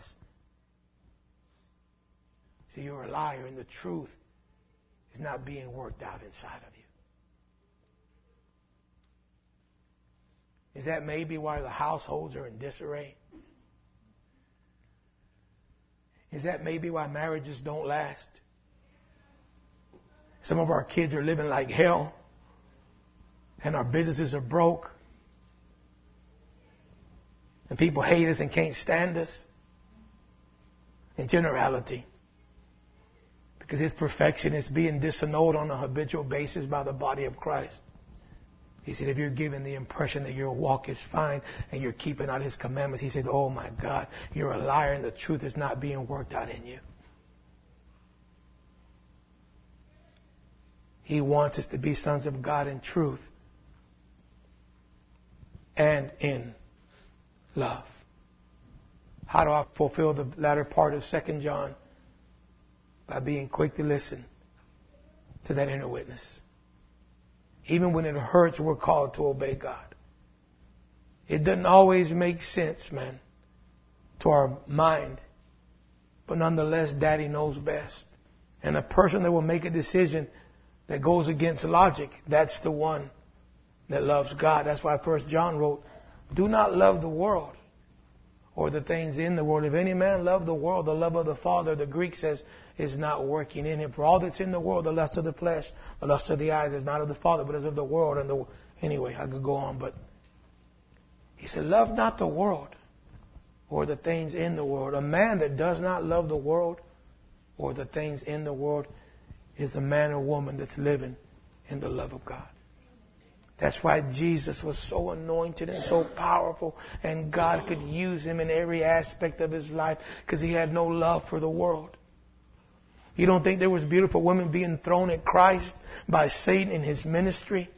see, you're a liar and the truth is not being worked out inside of you. Is that maybe why the households are in disarray? Is that maybe why marriages don't last? Some of our kids are living like hell, and our businesses are broke, and people hate us and can't stand us. In generality, because His perfection is being disannulled on a habitual basis by the body of Christ. He said, if you're given the impression that your walk is fine and you're keeping out His commandments, He said, oh my God, you're a liar and the truth is not being worked out in you. He wants us to be sons of God in truth and in love. How do I fulfill the latter part of 2 John? By being quick to listen to that inner witness. Even when it hurts, we're called to obey God. It doesn't always make sense, man, to our mind. But nonetheless, Daddy knows best. And a person that will make a decision that goes against logic, that's the one that loves God. That's why 1 John wrote, do not love the world or the things in the world. If any man love the world, the love of the Father, the Greek says, is not working in him. For all that's in the world, the lust of the flesh, the lust of the eyes, is not of the Father, but is of the world. Anyway, I could go on, but he said, love not the world or the things in the world. A man that does not love the world or the things in the world is a man or woman that's living in the love of God. That's why Jesus was so anointed and so powerful, and God could use Him in every aspect of His life because He had no love for the world. You don't think there was beautiful women being thrown at Christ by Satan in His ministry?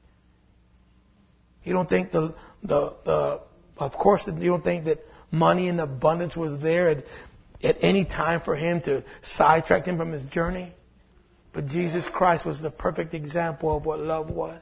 You don't think of course, you don't think that money in abundance was there at any time for Him to sidetrack Him from His journey? But Jesus Christ was the perfect example of what love was.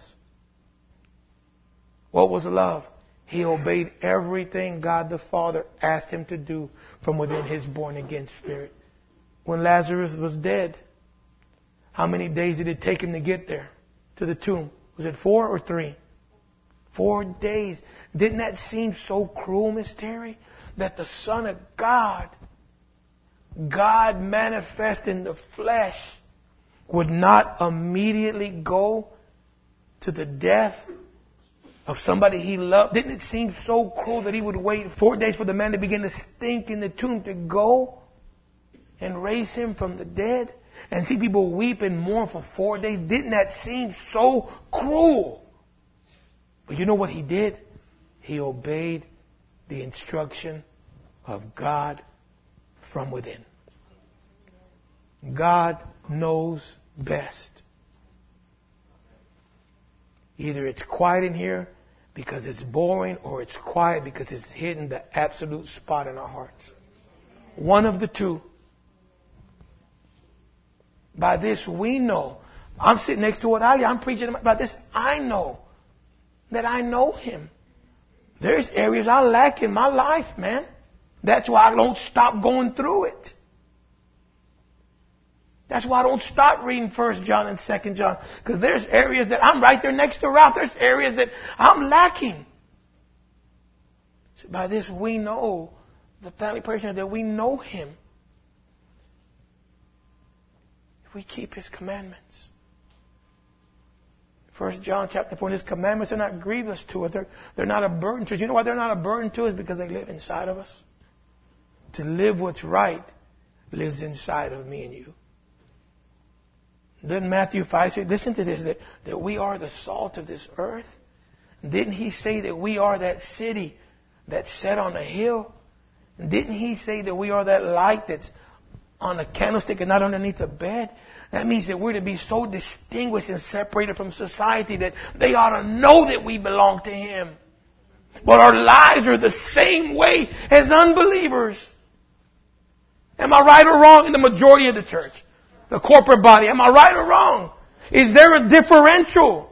What was love? He obeyed everything God the Father asked Him to do from within His born-again spirit. When Lazarus was dead, how many days did it take him to get there, to the tomb? Was it 4 or 3? 4 days. Didn't that seem so cruel, Miss Terry? That the Son of God, God manifest in the flesh, would not immediately go to the death of somebody He loved? Didn't it seem so cruel that He would wait 4 days for the man to begin to stink in the tomb to go and raise him from the dead? And see people weep and mourn for 4 days? Didn't that seem so cruel? But you know what He did? He obeyed the instruction of God from within. God knows best. Either it's quiet in here because it's boring, or it's quiet because it's hidden the absolute spot in our hearts. One of the two. By this we know. I'm sitting next to Ali. I'm preaching about this. I know that I know Him. There's areas I lack in my life, man. That's why I don't stop going through it. That's why I don't stop reading 1 John and 2 John. Because there's areas that I'm right there next to Ralph. There's areas that I'm lacking. So by this we know, the family person, that we know Him. If we keep His commandments. 1 John chapter 4, His commandments are not grievous to us. They're not a burden to us. You know why they're not a burden to us? Because they live inside of us. To live what's right lives inside of me and you. Didn't Matthew 5 say, listen to this, that we are the salt of this earth? Didn't He say that we are that city that's set on a hill? Didn't He say that we are that light that's on a candlestick and not underneath a bed? That means that we're to be so distinguished and separated from society that they ought to know that we belong to Him. But our lives are the same way as unbelievers. Am I right or wrong in the majority of the church? The corporate body. Am I right or wrong? Is there a differential?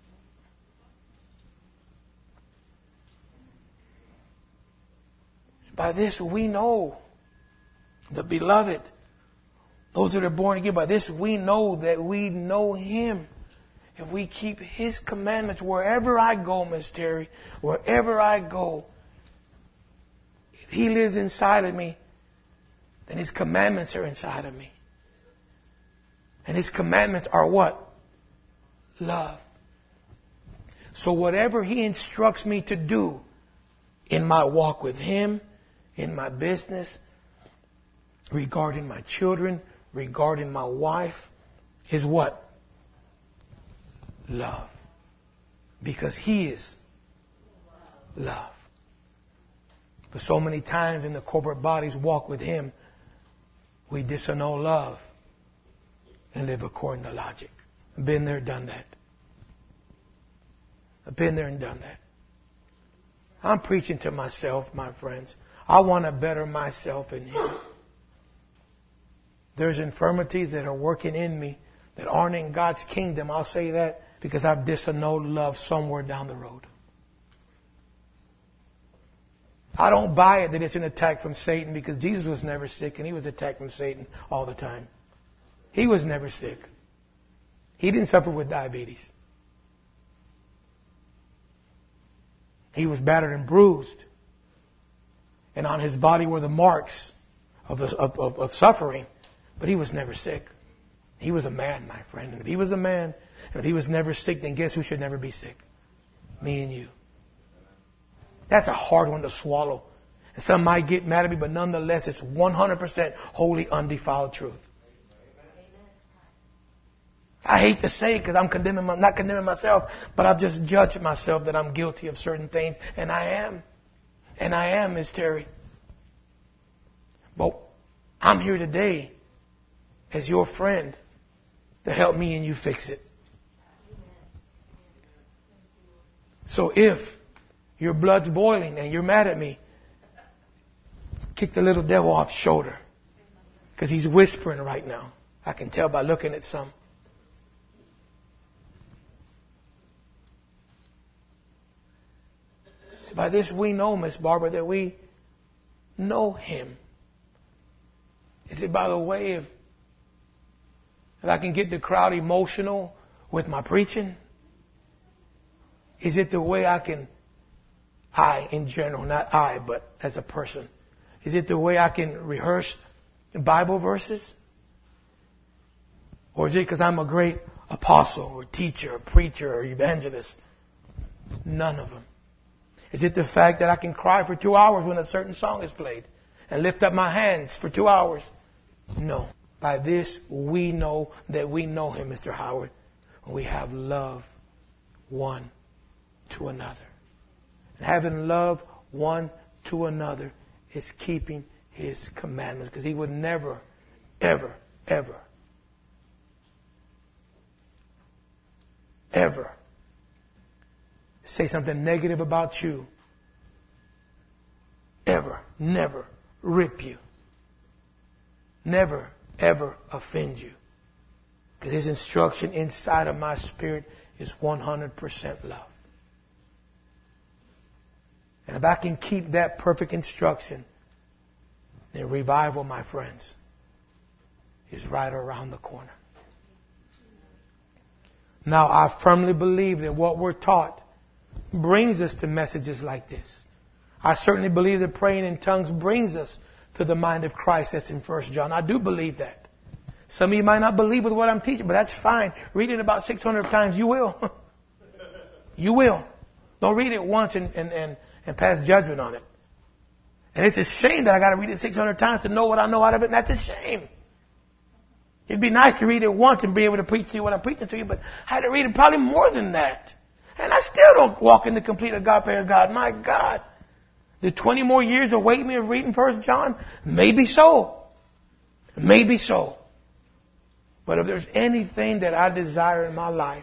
By this we know the beloved. Those that are born again, by this we know that we know Him. If we keep His commandments wherever I go, Miss Terry, wherever I go, if He lives inside of me, then His commandments are inside of me. And His commandments are what? Love. So whatever He instructs me to do in my walk with Him, in my business, regarding my children, regarding my wife, is what? Love. Because He is love. But so many times in the corporate bodies walk with Him, we disannul love and live according to logic. I've been there, done that. I've been there and done that. I'm preaching to myself, my friends. I want to better myself in Him. There's infirmities that are working in me that aren't in God's kingdom. I'll say that because I've disannulled love somewhere down the road. I don't buy it that it's an attack from Satan because Jesus was never sick and He was attacked from Satan all the time. He was never sick. He didn't suffer with diabetes. He was battered and bruised. And on His body were the marks of suffering. But He was never sick. He was a man, my friend. And if He was a man, and if He was never sick, then guess who should never be sick? Me and you. That's a hard one to swallow. And some might get mad at me, but nonetheless, it's 100% holy, undefiled truth. I hate to say it because I'm not condemning myself, but I've just judged myself that I'm guilty of certain things. And I am. And I am, Miss Terry. But I'm here today as your friend to help me and you fix it. So if your blood's boiling and you're mad at me, kick the little devil off his shoulder. Because he's whispering right now. I can tell by looking at some. So by this we know, Miss Barbara, that we know Him. Is it by the way of that I can get the crowd emotional with my preaching? Is it the way I in general, not I, but as a person, is it the way I can rehearse Bible verses? Or is it because I'm a great apostle or teacher or preacher or evangelist? None of them. Is it the fact that I can cry for 2 hours when a certain song is played and lift up my hands for 2 hours? No. By this we know that we know Him, Mr. Howard. We have love one to another. And having love one to another is keeping His commandments. Because He would never, ever, ever, ever say something negative about you. Ever, never rip you. Never, ever offend you. Because His instruction inside of my spirit is 100% love. And if I can keep that perfect instruction, then revival, my friends, is right around the corner. Now, I firmly believe that what we're taught brings us to messages like this. I certainly believe that praying in tongues brings us to the mind of Christ. That's in 1 John. I do believe that. Some of you might not believe with what I'm teaching, but that's fine. Read it about 600 times. You will. You will. Don't read it once and pass judgment on it. And it's a shame that I got to read it 600 times to know what I know out of it, and that's a shame. It'd be nice to read it once and be able to preach to you what I'm preaching to you, but I had to read it probably more than that. And I still don't walk in the complete agape of God. My God. The 20 more years await me of reading 1 John? Maybe so. Maybe so. But if there's anything that I desire in my life,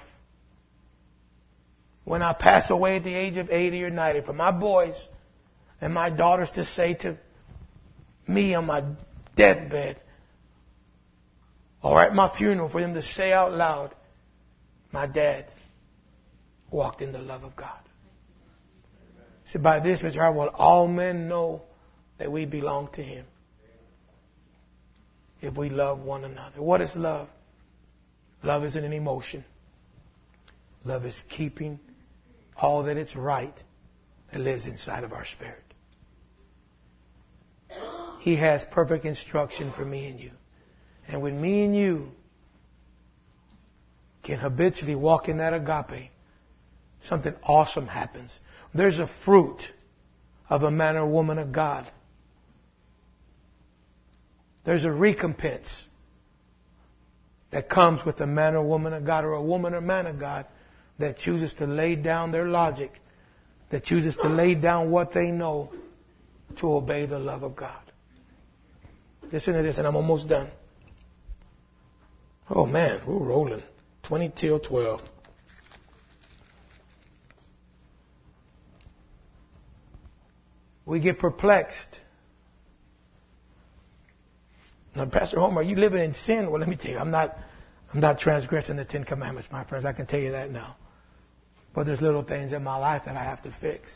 when I pass away at the age of 80 or 90, for my boys and my daughters to say to me on my deathbed or at my funeral for them to say out loud, my dad walked in the love of God. See, by this, Mr. Hart, will all men know that we belong to Him if we love one another. What is love? Love isn't an emotion. Love is keeping all that it's right that lives inside of our spirit. He has perfect instruction for me and you. And when me and you can habitually walk in that agape, something awesome happens. There's a fruit of a man or woman of God. There's a recompense that comes with a man or woman of God, or a woman or man of God that chooses to lay down their logic, that chooses to lay down what they know to obey the love of God. Listen to this, and I'm almost done. Oh man, we're rolling. 20 till 12. We get perplexed. Now, Pastor Homer, are you living in sin? Well, let me tell you, I'm not transgressing the 10 Commandments, my friends. I can tell you that now. But there's little things in my life that I have to fix.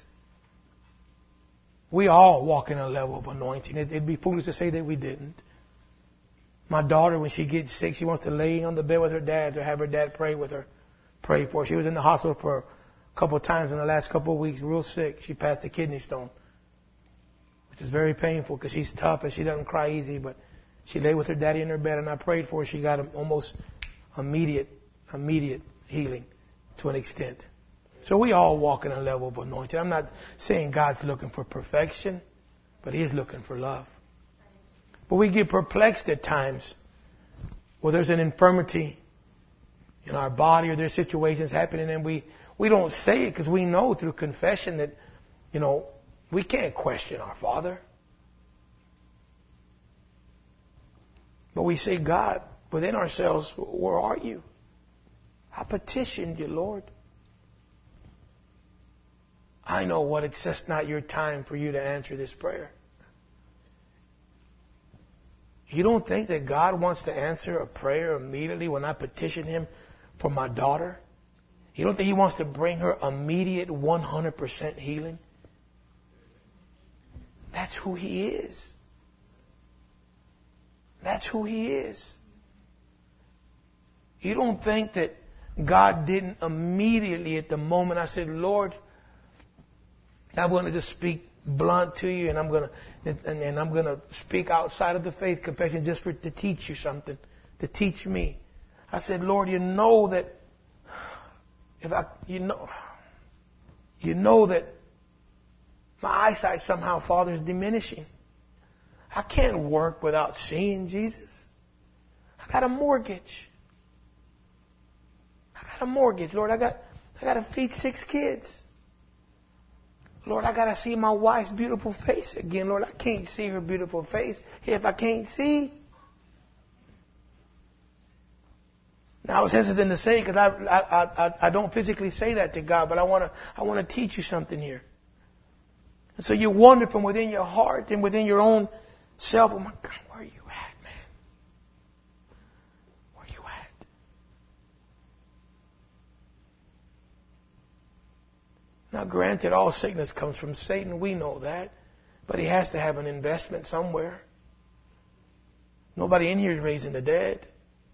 We all walk in a level of anointing. It'd be foolish to say that we didn't. My daughter, when she gets sick, she wants to lay on the bed with her dad or have her dad pray with her, pray for her. She was in the hospital for a couple of times in the last couple of weeks, real sick. She passed a kidney stone, which is very painful because she's tough and she doesn't cry easy. But she lay with her daddy in her bed, and I prayed for her. She got almost immediate healing to an extent. So we all walk in a level of anointing. I'm not saying God's looking for perfection, but He is looking for love. But we get perplexed at times where there's an infirmity in our body or there's situations happening, and we don't say it because we know through confession that, we can't question our Father. But we say, God, within ourselves, where are you? I petitioned you, Lord. I know what, it's just not your time for you to answer this prayer. You don't think that God wants to answer a prayer immediately when I petition Him for my daughter? You don't think He wants to bring her immediate 100% healing? That's who He is. That's who He is. You don't think that God didn't immediately at the moment I said, Lord, I'm going to just speak blunt to you, and I'm going to speak outside of the faith confession just to teach you something, to teach me. I said, Lord, you know that that my eyesight somehow, Father, is diminishing. I can't work without seeing Jesus. I got a mortgage. Lord, I got to feed 6 kids. Lord, I got to see my wife's beautiful face again. Lord, I can't see her beautiful face if I can't see. Now, I was hesitant to say it because I don't physically say that to God, but I want to teach you something here. And so you wonder from within your heart and within your own self, oh my God, where are you at, man? Where are you at? Now, granted, all sickness comes from Satan. We know that. But he has to have an investment somewhere. Nobody in here is raising the dead.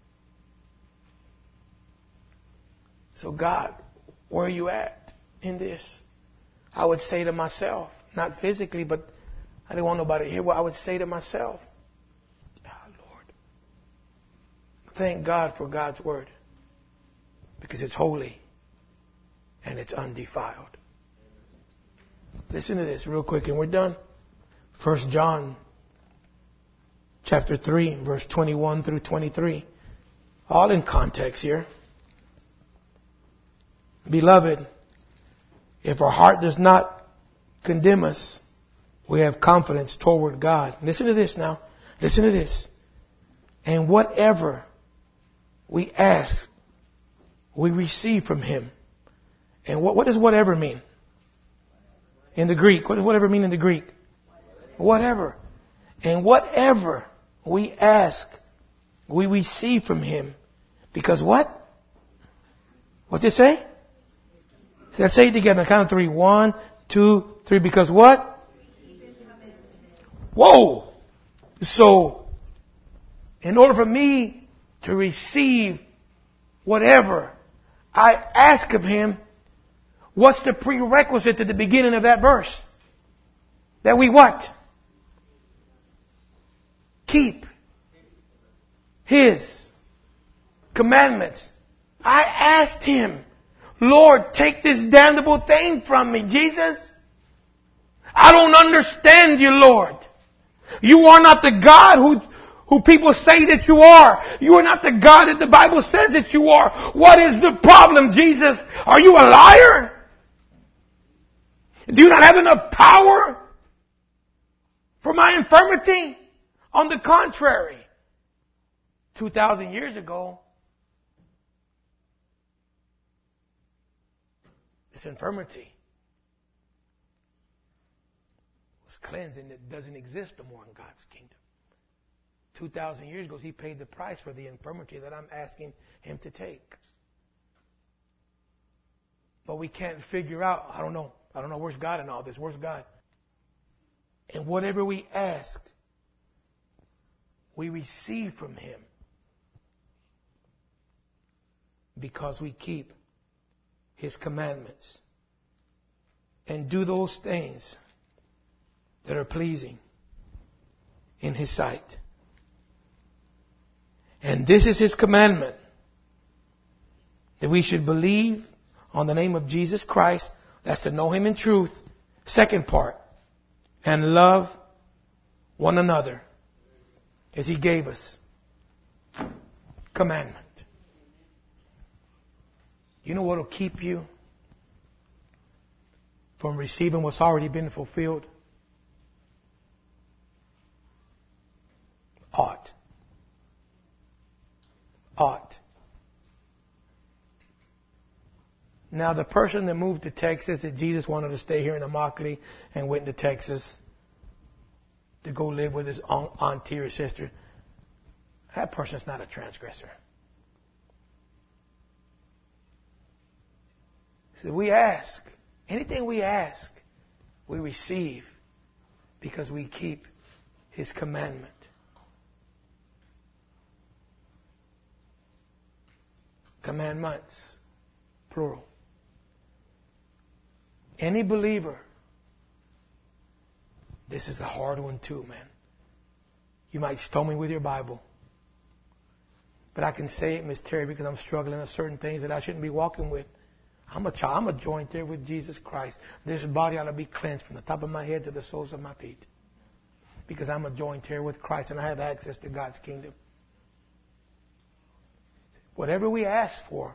So, God, where are you at in this? I would say to myself, not physically, but I didn't want nobody to hear what I would say to myself. Lord, thank God for God's Word. Because it's holy and it's undefiled. Listen to this real quick and we're done. 1 John chapter 3, verse 21 through 23. All in context here. Beloved, if our heart does not condemn us, we have confidence toward God. Listen to this now. Listen to this. And whatever we ask, we receive from Him. And what does whatever mean? In the Greek. What does whatever mean in the Greek? Whatever. And whatever we ask, we receive from Him. Because what? What's it say? Let's say it together. Count of three. 1, 2, 3. Because what? Whoa! So, in order for me to receive whatever I ask of Him, what's the prerequisite to the beginning of that verse? That we what? Keep His commandments. I asked Him, Lord, take this damnable thing from me, Jesus. I don't understand you, Lord. You are not the God who people say that you are. You are not the God that the Bible says that you are. What is the problem, Jesus? Are you a liar? Do you not have enough power for my infirmity? On the contrary, 2,000 years ago, this infirmity was cleansed and it doesn't exist no more in God's kingdom. 2,000 years ago, He paid the price for the infirmity that I'm asking Him to take. But we can't figure out, I don't know, where's God in all this? Where's God? And whatever we ask, we receive from Him because we keep His commandments and do those things that are pleasing in His sight. And this is His commandment, that we should believe on the name of Jesus Christ. That's to know Him in truth. Second part, and love one another as He gave us commandment. You know what will keep you from receiving what's already been fulfilled? Ought. Now, the person that moved to Texas, that Jesus wanted to stay here in Immokalee and went to Texas to go live with his auntie or sister, that person's not a transgressor. So we ask, anything we ask, we receive because we keep His commandment. Commandments, plural. Any believer, this is the hard one too, man. You might stone me with your Bible. But I can say it, Miss Terry, because I'm struggling with certain things that I shouldn't be walking with. I'm a child. I'm a joint there with Jesus Christ. This body ought to be cleansed from the top of my head to the soles of my feet. Because I'm a joint here with Christ and I have access to God's kingdom. Whatever we ask for,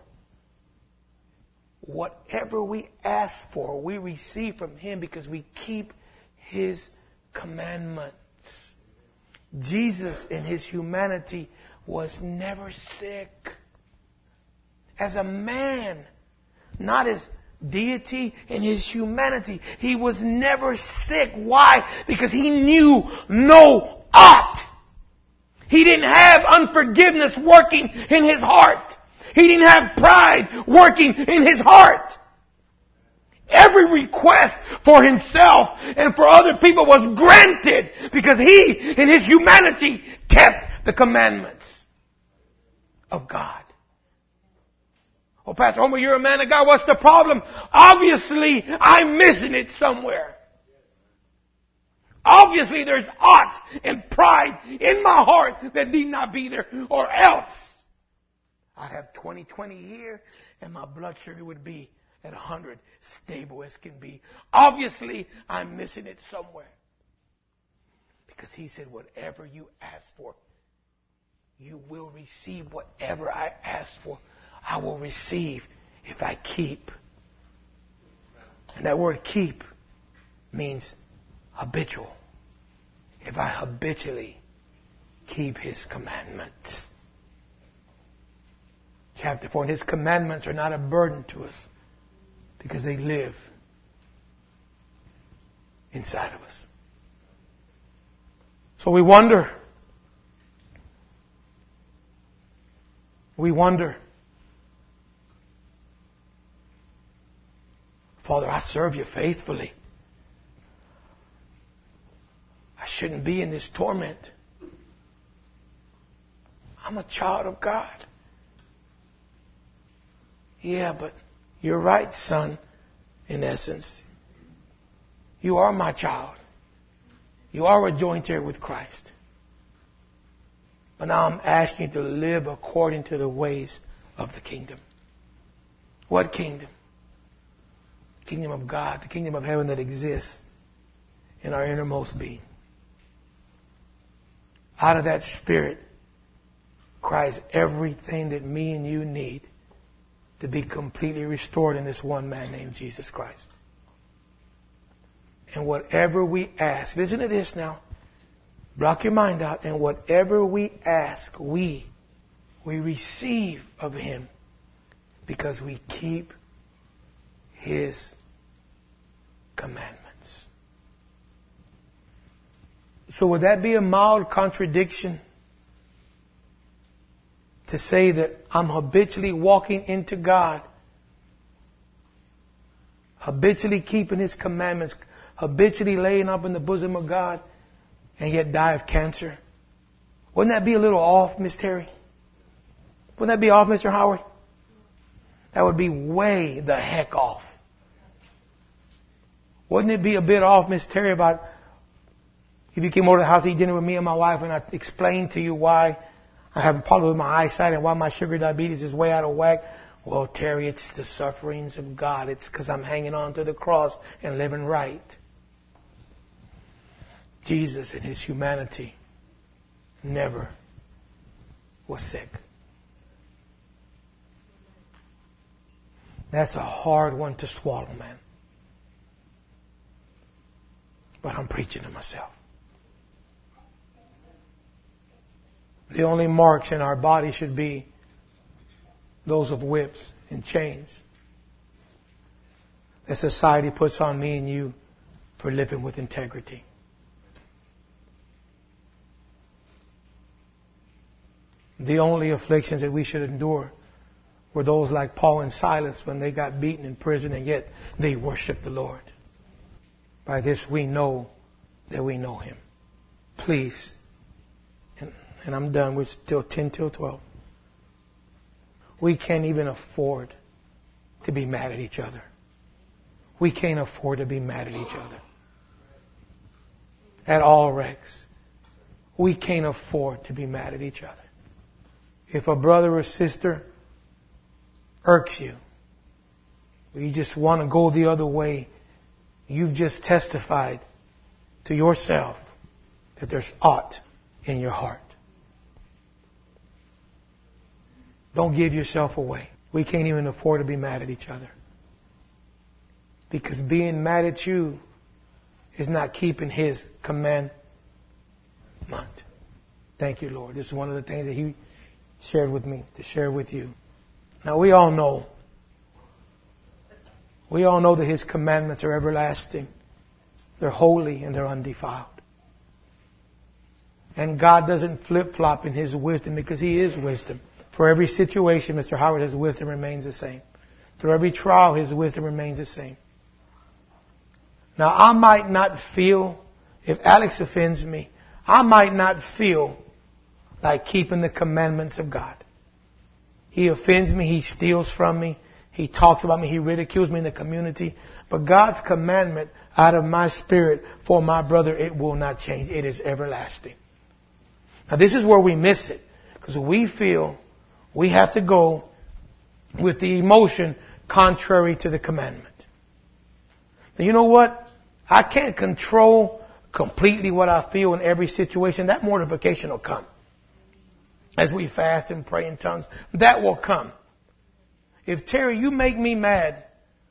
we receive from Him because we keep His commandments. Jesus in His humanity was never sick. As a man, not as deity, in His humanity, He was never sick. Why? Because He knew no ought. He didn't have unforgiveness working in His heart. He didn't have pride working in His heart. Every request for Himself and for other people was granted because He, in His humanity, kept the commandments of God. Oh, Pastor Homer, you're a man of God. What's the problem? Obviously, I'm missing it somewhere. Obviously, there's ought and pride in my heart that need not be there, or else I have 20/20 here and my blood sugar would be at 100, stable as can be. Obviously, I'm missing it somewhere. Because He said, whatever you ask for, you will receive. Whatever I ask for, I will receive if I keep. And that word keep means habitual. If I habitually keep His commandments. Chapter 4, and His commandments are not a burden to us because they live inside of us. So we wonder, We wonder, Father, I serve you faithfully. I shouldn't be in this torment. I'm a child of God. Yeah, but you're right, son, in essence. You are my child. You are a joint heir with Christ. But now I'm asking you to live according to the ways of the kingdom. What kingdom? The kingdom of God, the kingdom of heaven that exists in our innermost being. Out of that spirit cries everything that me and you need to be completely restored in this one man named Jesus Christ. And whatever we ask, listen to this now. Block your mind out. And whatever we ask, we receive of Him because we keep His commandments. So would that be a mild contradiction to say that I'm habitually walking into God, habitually keeping His commandments, habitually laying up in the bosom of God, and yet die of cancer? Wouldn't that be a little off, Miss Terry? Wouldn't that be off, Mr. Howard? That would be way the heck off. Wouldn't it be a bit off, Miss Terry, about if you came over to the house to eat dinner with me and my wife and I explained to you why I have problems with my eyesight and why my sugar diabetes is way out of whack? Well, Terry, it's the sufferings of God. It's because I'm hanging on to the cross and living right. Jesus in His humanity never was sick. That's a hard one to swallow, man. But I'm preaching to myself. The only marks in our body should be those of whips and chains that society puts on me and you for living with integrity. The only afflictions that we should endure were those like Paul and Silas when they got beaten in prison and yet they worshiped the Lord. By this we know that we know Him. Please, and I'm done. We're still 10 till 12. We can't even afford to be mad at each other. We can't afford to be mad at each other. At all, Rex. We can't afford to be mad at each other. If a brother or sister irks you, or you just want to go the other way, you've just testified to yourself that there's aught in your heart. Don't give yourself away. We can't even afford to be mad at each other. Because being mad at you is not keeping His commandment. Thank you, Lord. This is one of the things that He shared with me to share with you. Now we all know that His commandments are everlasting. They're holy and they're undefiled. And God doesn't flip-flop in His wisdom because He is wisdom. For every situation, Mr. Howard, His wisdom remains the same. Through every trial, His wisdom remains the same. Now, I might not feel, if Alex offends me, I might not feel like keeping the commandments of God. He offends me, he steals from me, he talks about me, he ridicules me in the community. But God's commandment out of my spirit for my brother, it will not change. It is everlasting. Now, this is where we miss it. Because we feel we have to go with the emotion contrary to the commandment. Now, you know what? I can't control completely what I feel in every situation. That mortification will come. As we fast and pray in tongues, that will come. If, Terry, you make me mad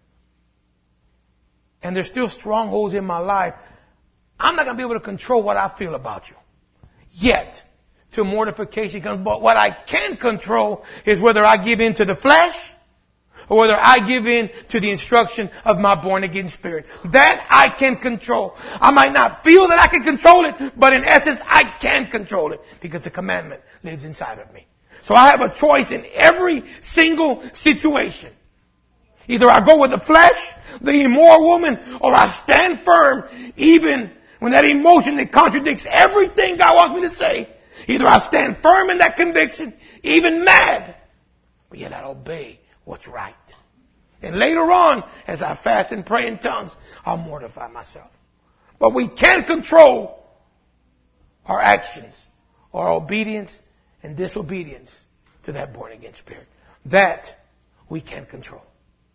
and there's still strongholds in my life, I'm not going to be able to control what I feel about you. Yet, till mortification comes. But what I can control is whether I give in to the flesh or whether I give in to the instruction of my born again spirit. That I can control. I might not feel that I can control it, but in essence I can control it because the commandment lives inside of me. So I have a choice in every single situation. Either I go with the flesh, the immoral woman, or I stand firm even when that emotion that contradicts everything God wants me to say. Either I stand firm in that conviction, even mad, but yet I obey what's right. And later on, as I fast and pray in tongues, I'll mortify myself. But we can't control our actions, our obedience and disobedience to that born again spirit. That we can control.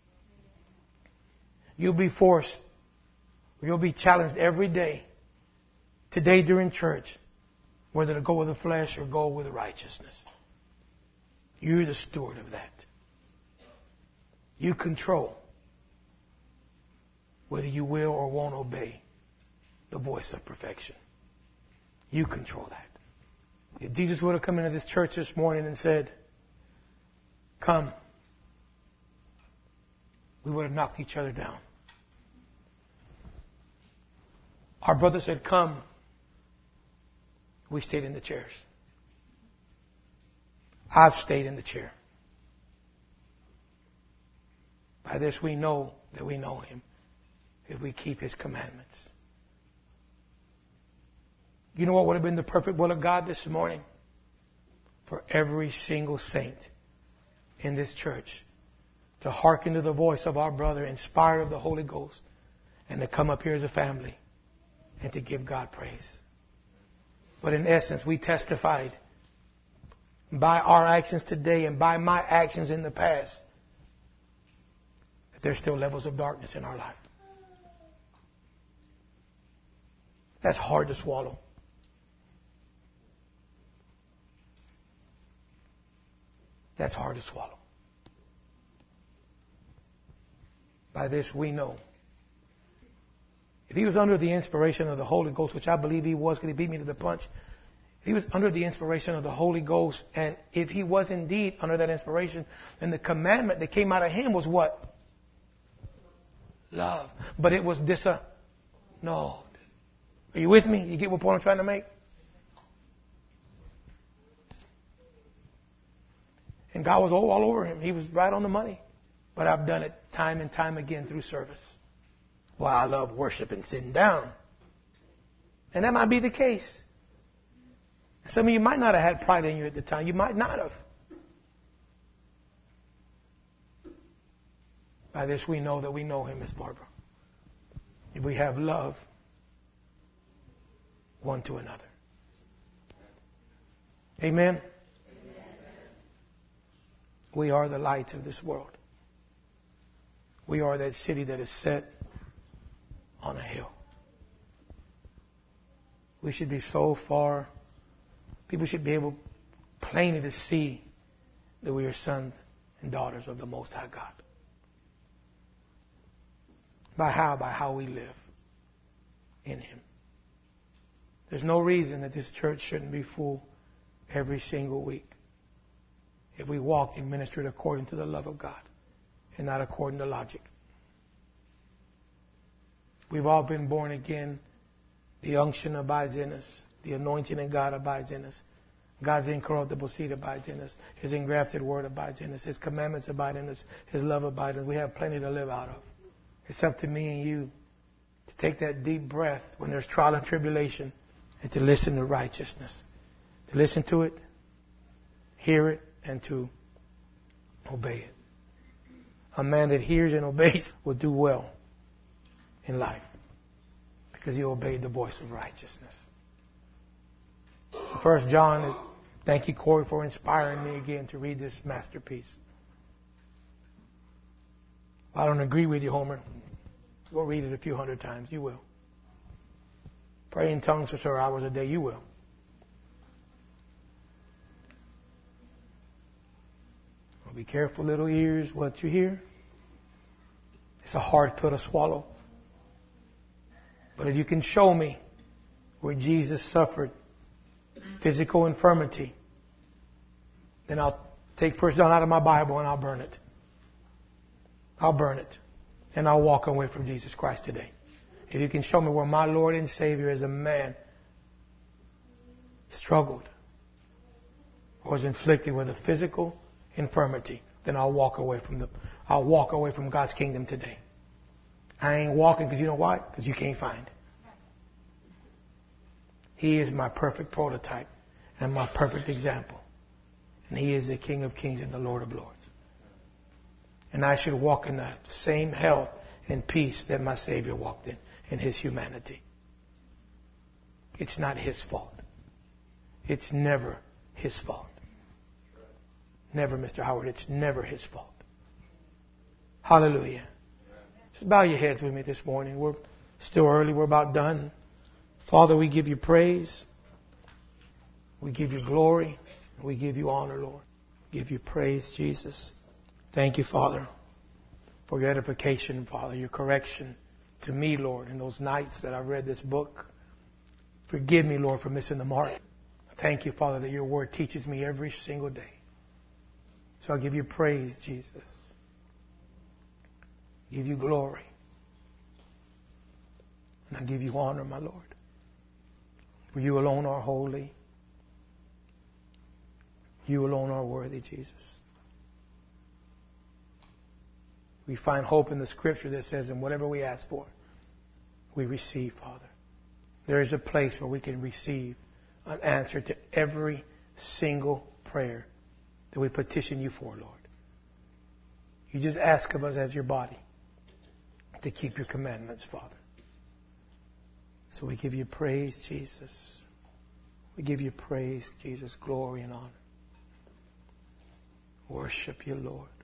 You'll be forced, you'll be challenged every day, today during church, whether to go with the flesh or go with the righteousness. You're the steward of that. You control whether you will or won't obey the voice of perfection. You control that. If Jesus would have come into this church this morning and said, come, we would have knocked each other down. Our brother said, come. We stayed in the chairs. I've stayed in the chair. By this we know that we know Him if we keep His commandments. You know what would have been the perfect will of God this morning? For every single saint in this church to hearken to the voice of our brother, inspired of the Holy Ghost, and to come up here as a family and to give God praise. But in essence, we testified by our actions today and by my actions in the past that there's still levels of darkness in our life. That's hard to swallow. That's hard to swallow. By this we know. If he was under the inspiration of the Holy Ghost, which I believe he was because he beat me to the punch, if he was under the inspiration of the Holy Ghost, and if he was indeed under that inspiration, then the commandment that came out of him was what? Love. But it was no. Are you with me? You get what point I'm trying to make? And God was all over him. He was right on the money. But I've done it time and time again through service. Well, I love worship and sitting down. And that might be the case. Some of you might not have had pride in you at the time. You might not have. By this we know that we know Him, Miss Barbara. If we have love one to another. Amen? We are the light of this world. We are that city that is set on a hill. We should be so far. People should be able plainly to see that we are sons and daughters of the Most High God. By how? By how we live in Him. There's no reason that this church shouldn't be full every single week if we walked and ministered according to the love of God and not according to logic. We've all been born again. The unction abides in us. The anointing of God abides in us. God's incorruptible seed abides in us. His engrafted word abides in us. His commandments abide in us. His love abides in us. We have plenty to live out of. It's up to me and you to take that deep breath when there's trial and tribulation and to listen to righteousness. To listen to it, hear it, and to obey it. A man that hears and obeys will do well in life because he obeyed the voice of righteousness. So 1 John, thank you, Corey, for inspiring me again to read this masterpiece. I don't agree with you, Homer. Go read it a few hundred times. You will. Pray in tongues for 4 hours a day. You will. Well, be careful, little ears, what you hear. It's a hard pill to swallow. But if you can show me where Jesus suffered physical infirmity, then I'll take 1 John out of my Bible and I'll burn it. I'll burn it. And I'll walk away from Jesus Christ today. If you can show me where my Lord and Savior as a man struggled or is inflicted with a physical infirmity, then I'll walk away from God's kingdom today. I ain't walking because you know why? Because you can't find it. He is my perfect prototype and my perfect example. And He is the King of Kings and the Lord of Lords. And I should walk in that same health and peace that my Savior walked in His humanity. It's not His fault. It's never His fault. Never, Mr. Howard, it's never His fault. Hallelujah. Just bow your heads with me this morning. We're still early. We're about done. Father, we give you praise. We give you glory. We give you honor, Lord. We give you praise, Jesus. Thank you, Father, for your edification, Father, your correction to me, Lord, in those nights that I read this book. Forgive me, Lord, for missing the mark. Thank you, Father, that your word teaches me every single day. So I give you praise, Jesus. I give you glory. And I give you honor, my Lord. For you alone are holy. You alone are worthy, Jesus. We find hope in the scripture that says, in whatever we ask for, we receive, Father. There is a place where we can receive an answer to every single prayer that we petition you for, Lord. You just ask of us as your body to keep your commandments, Father. So we give you praise, Jesus. We give you praise, Jesus, glory and honor. Worship you, Lord.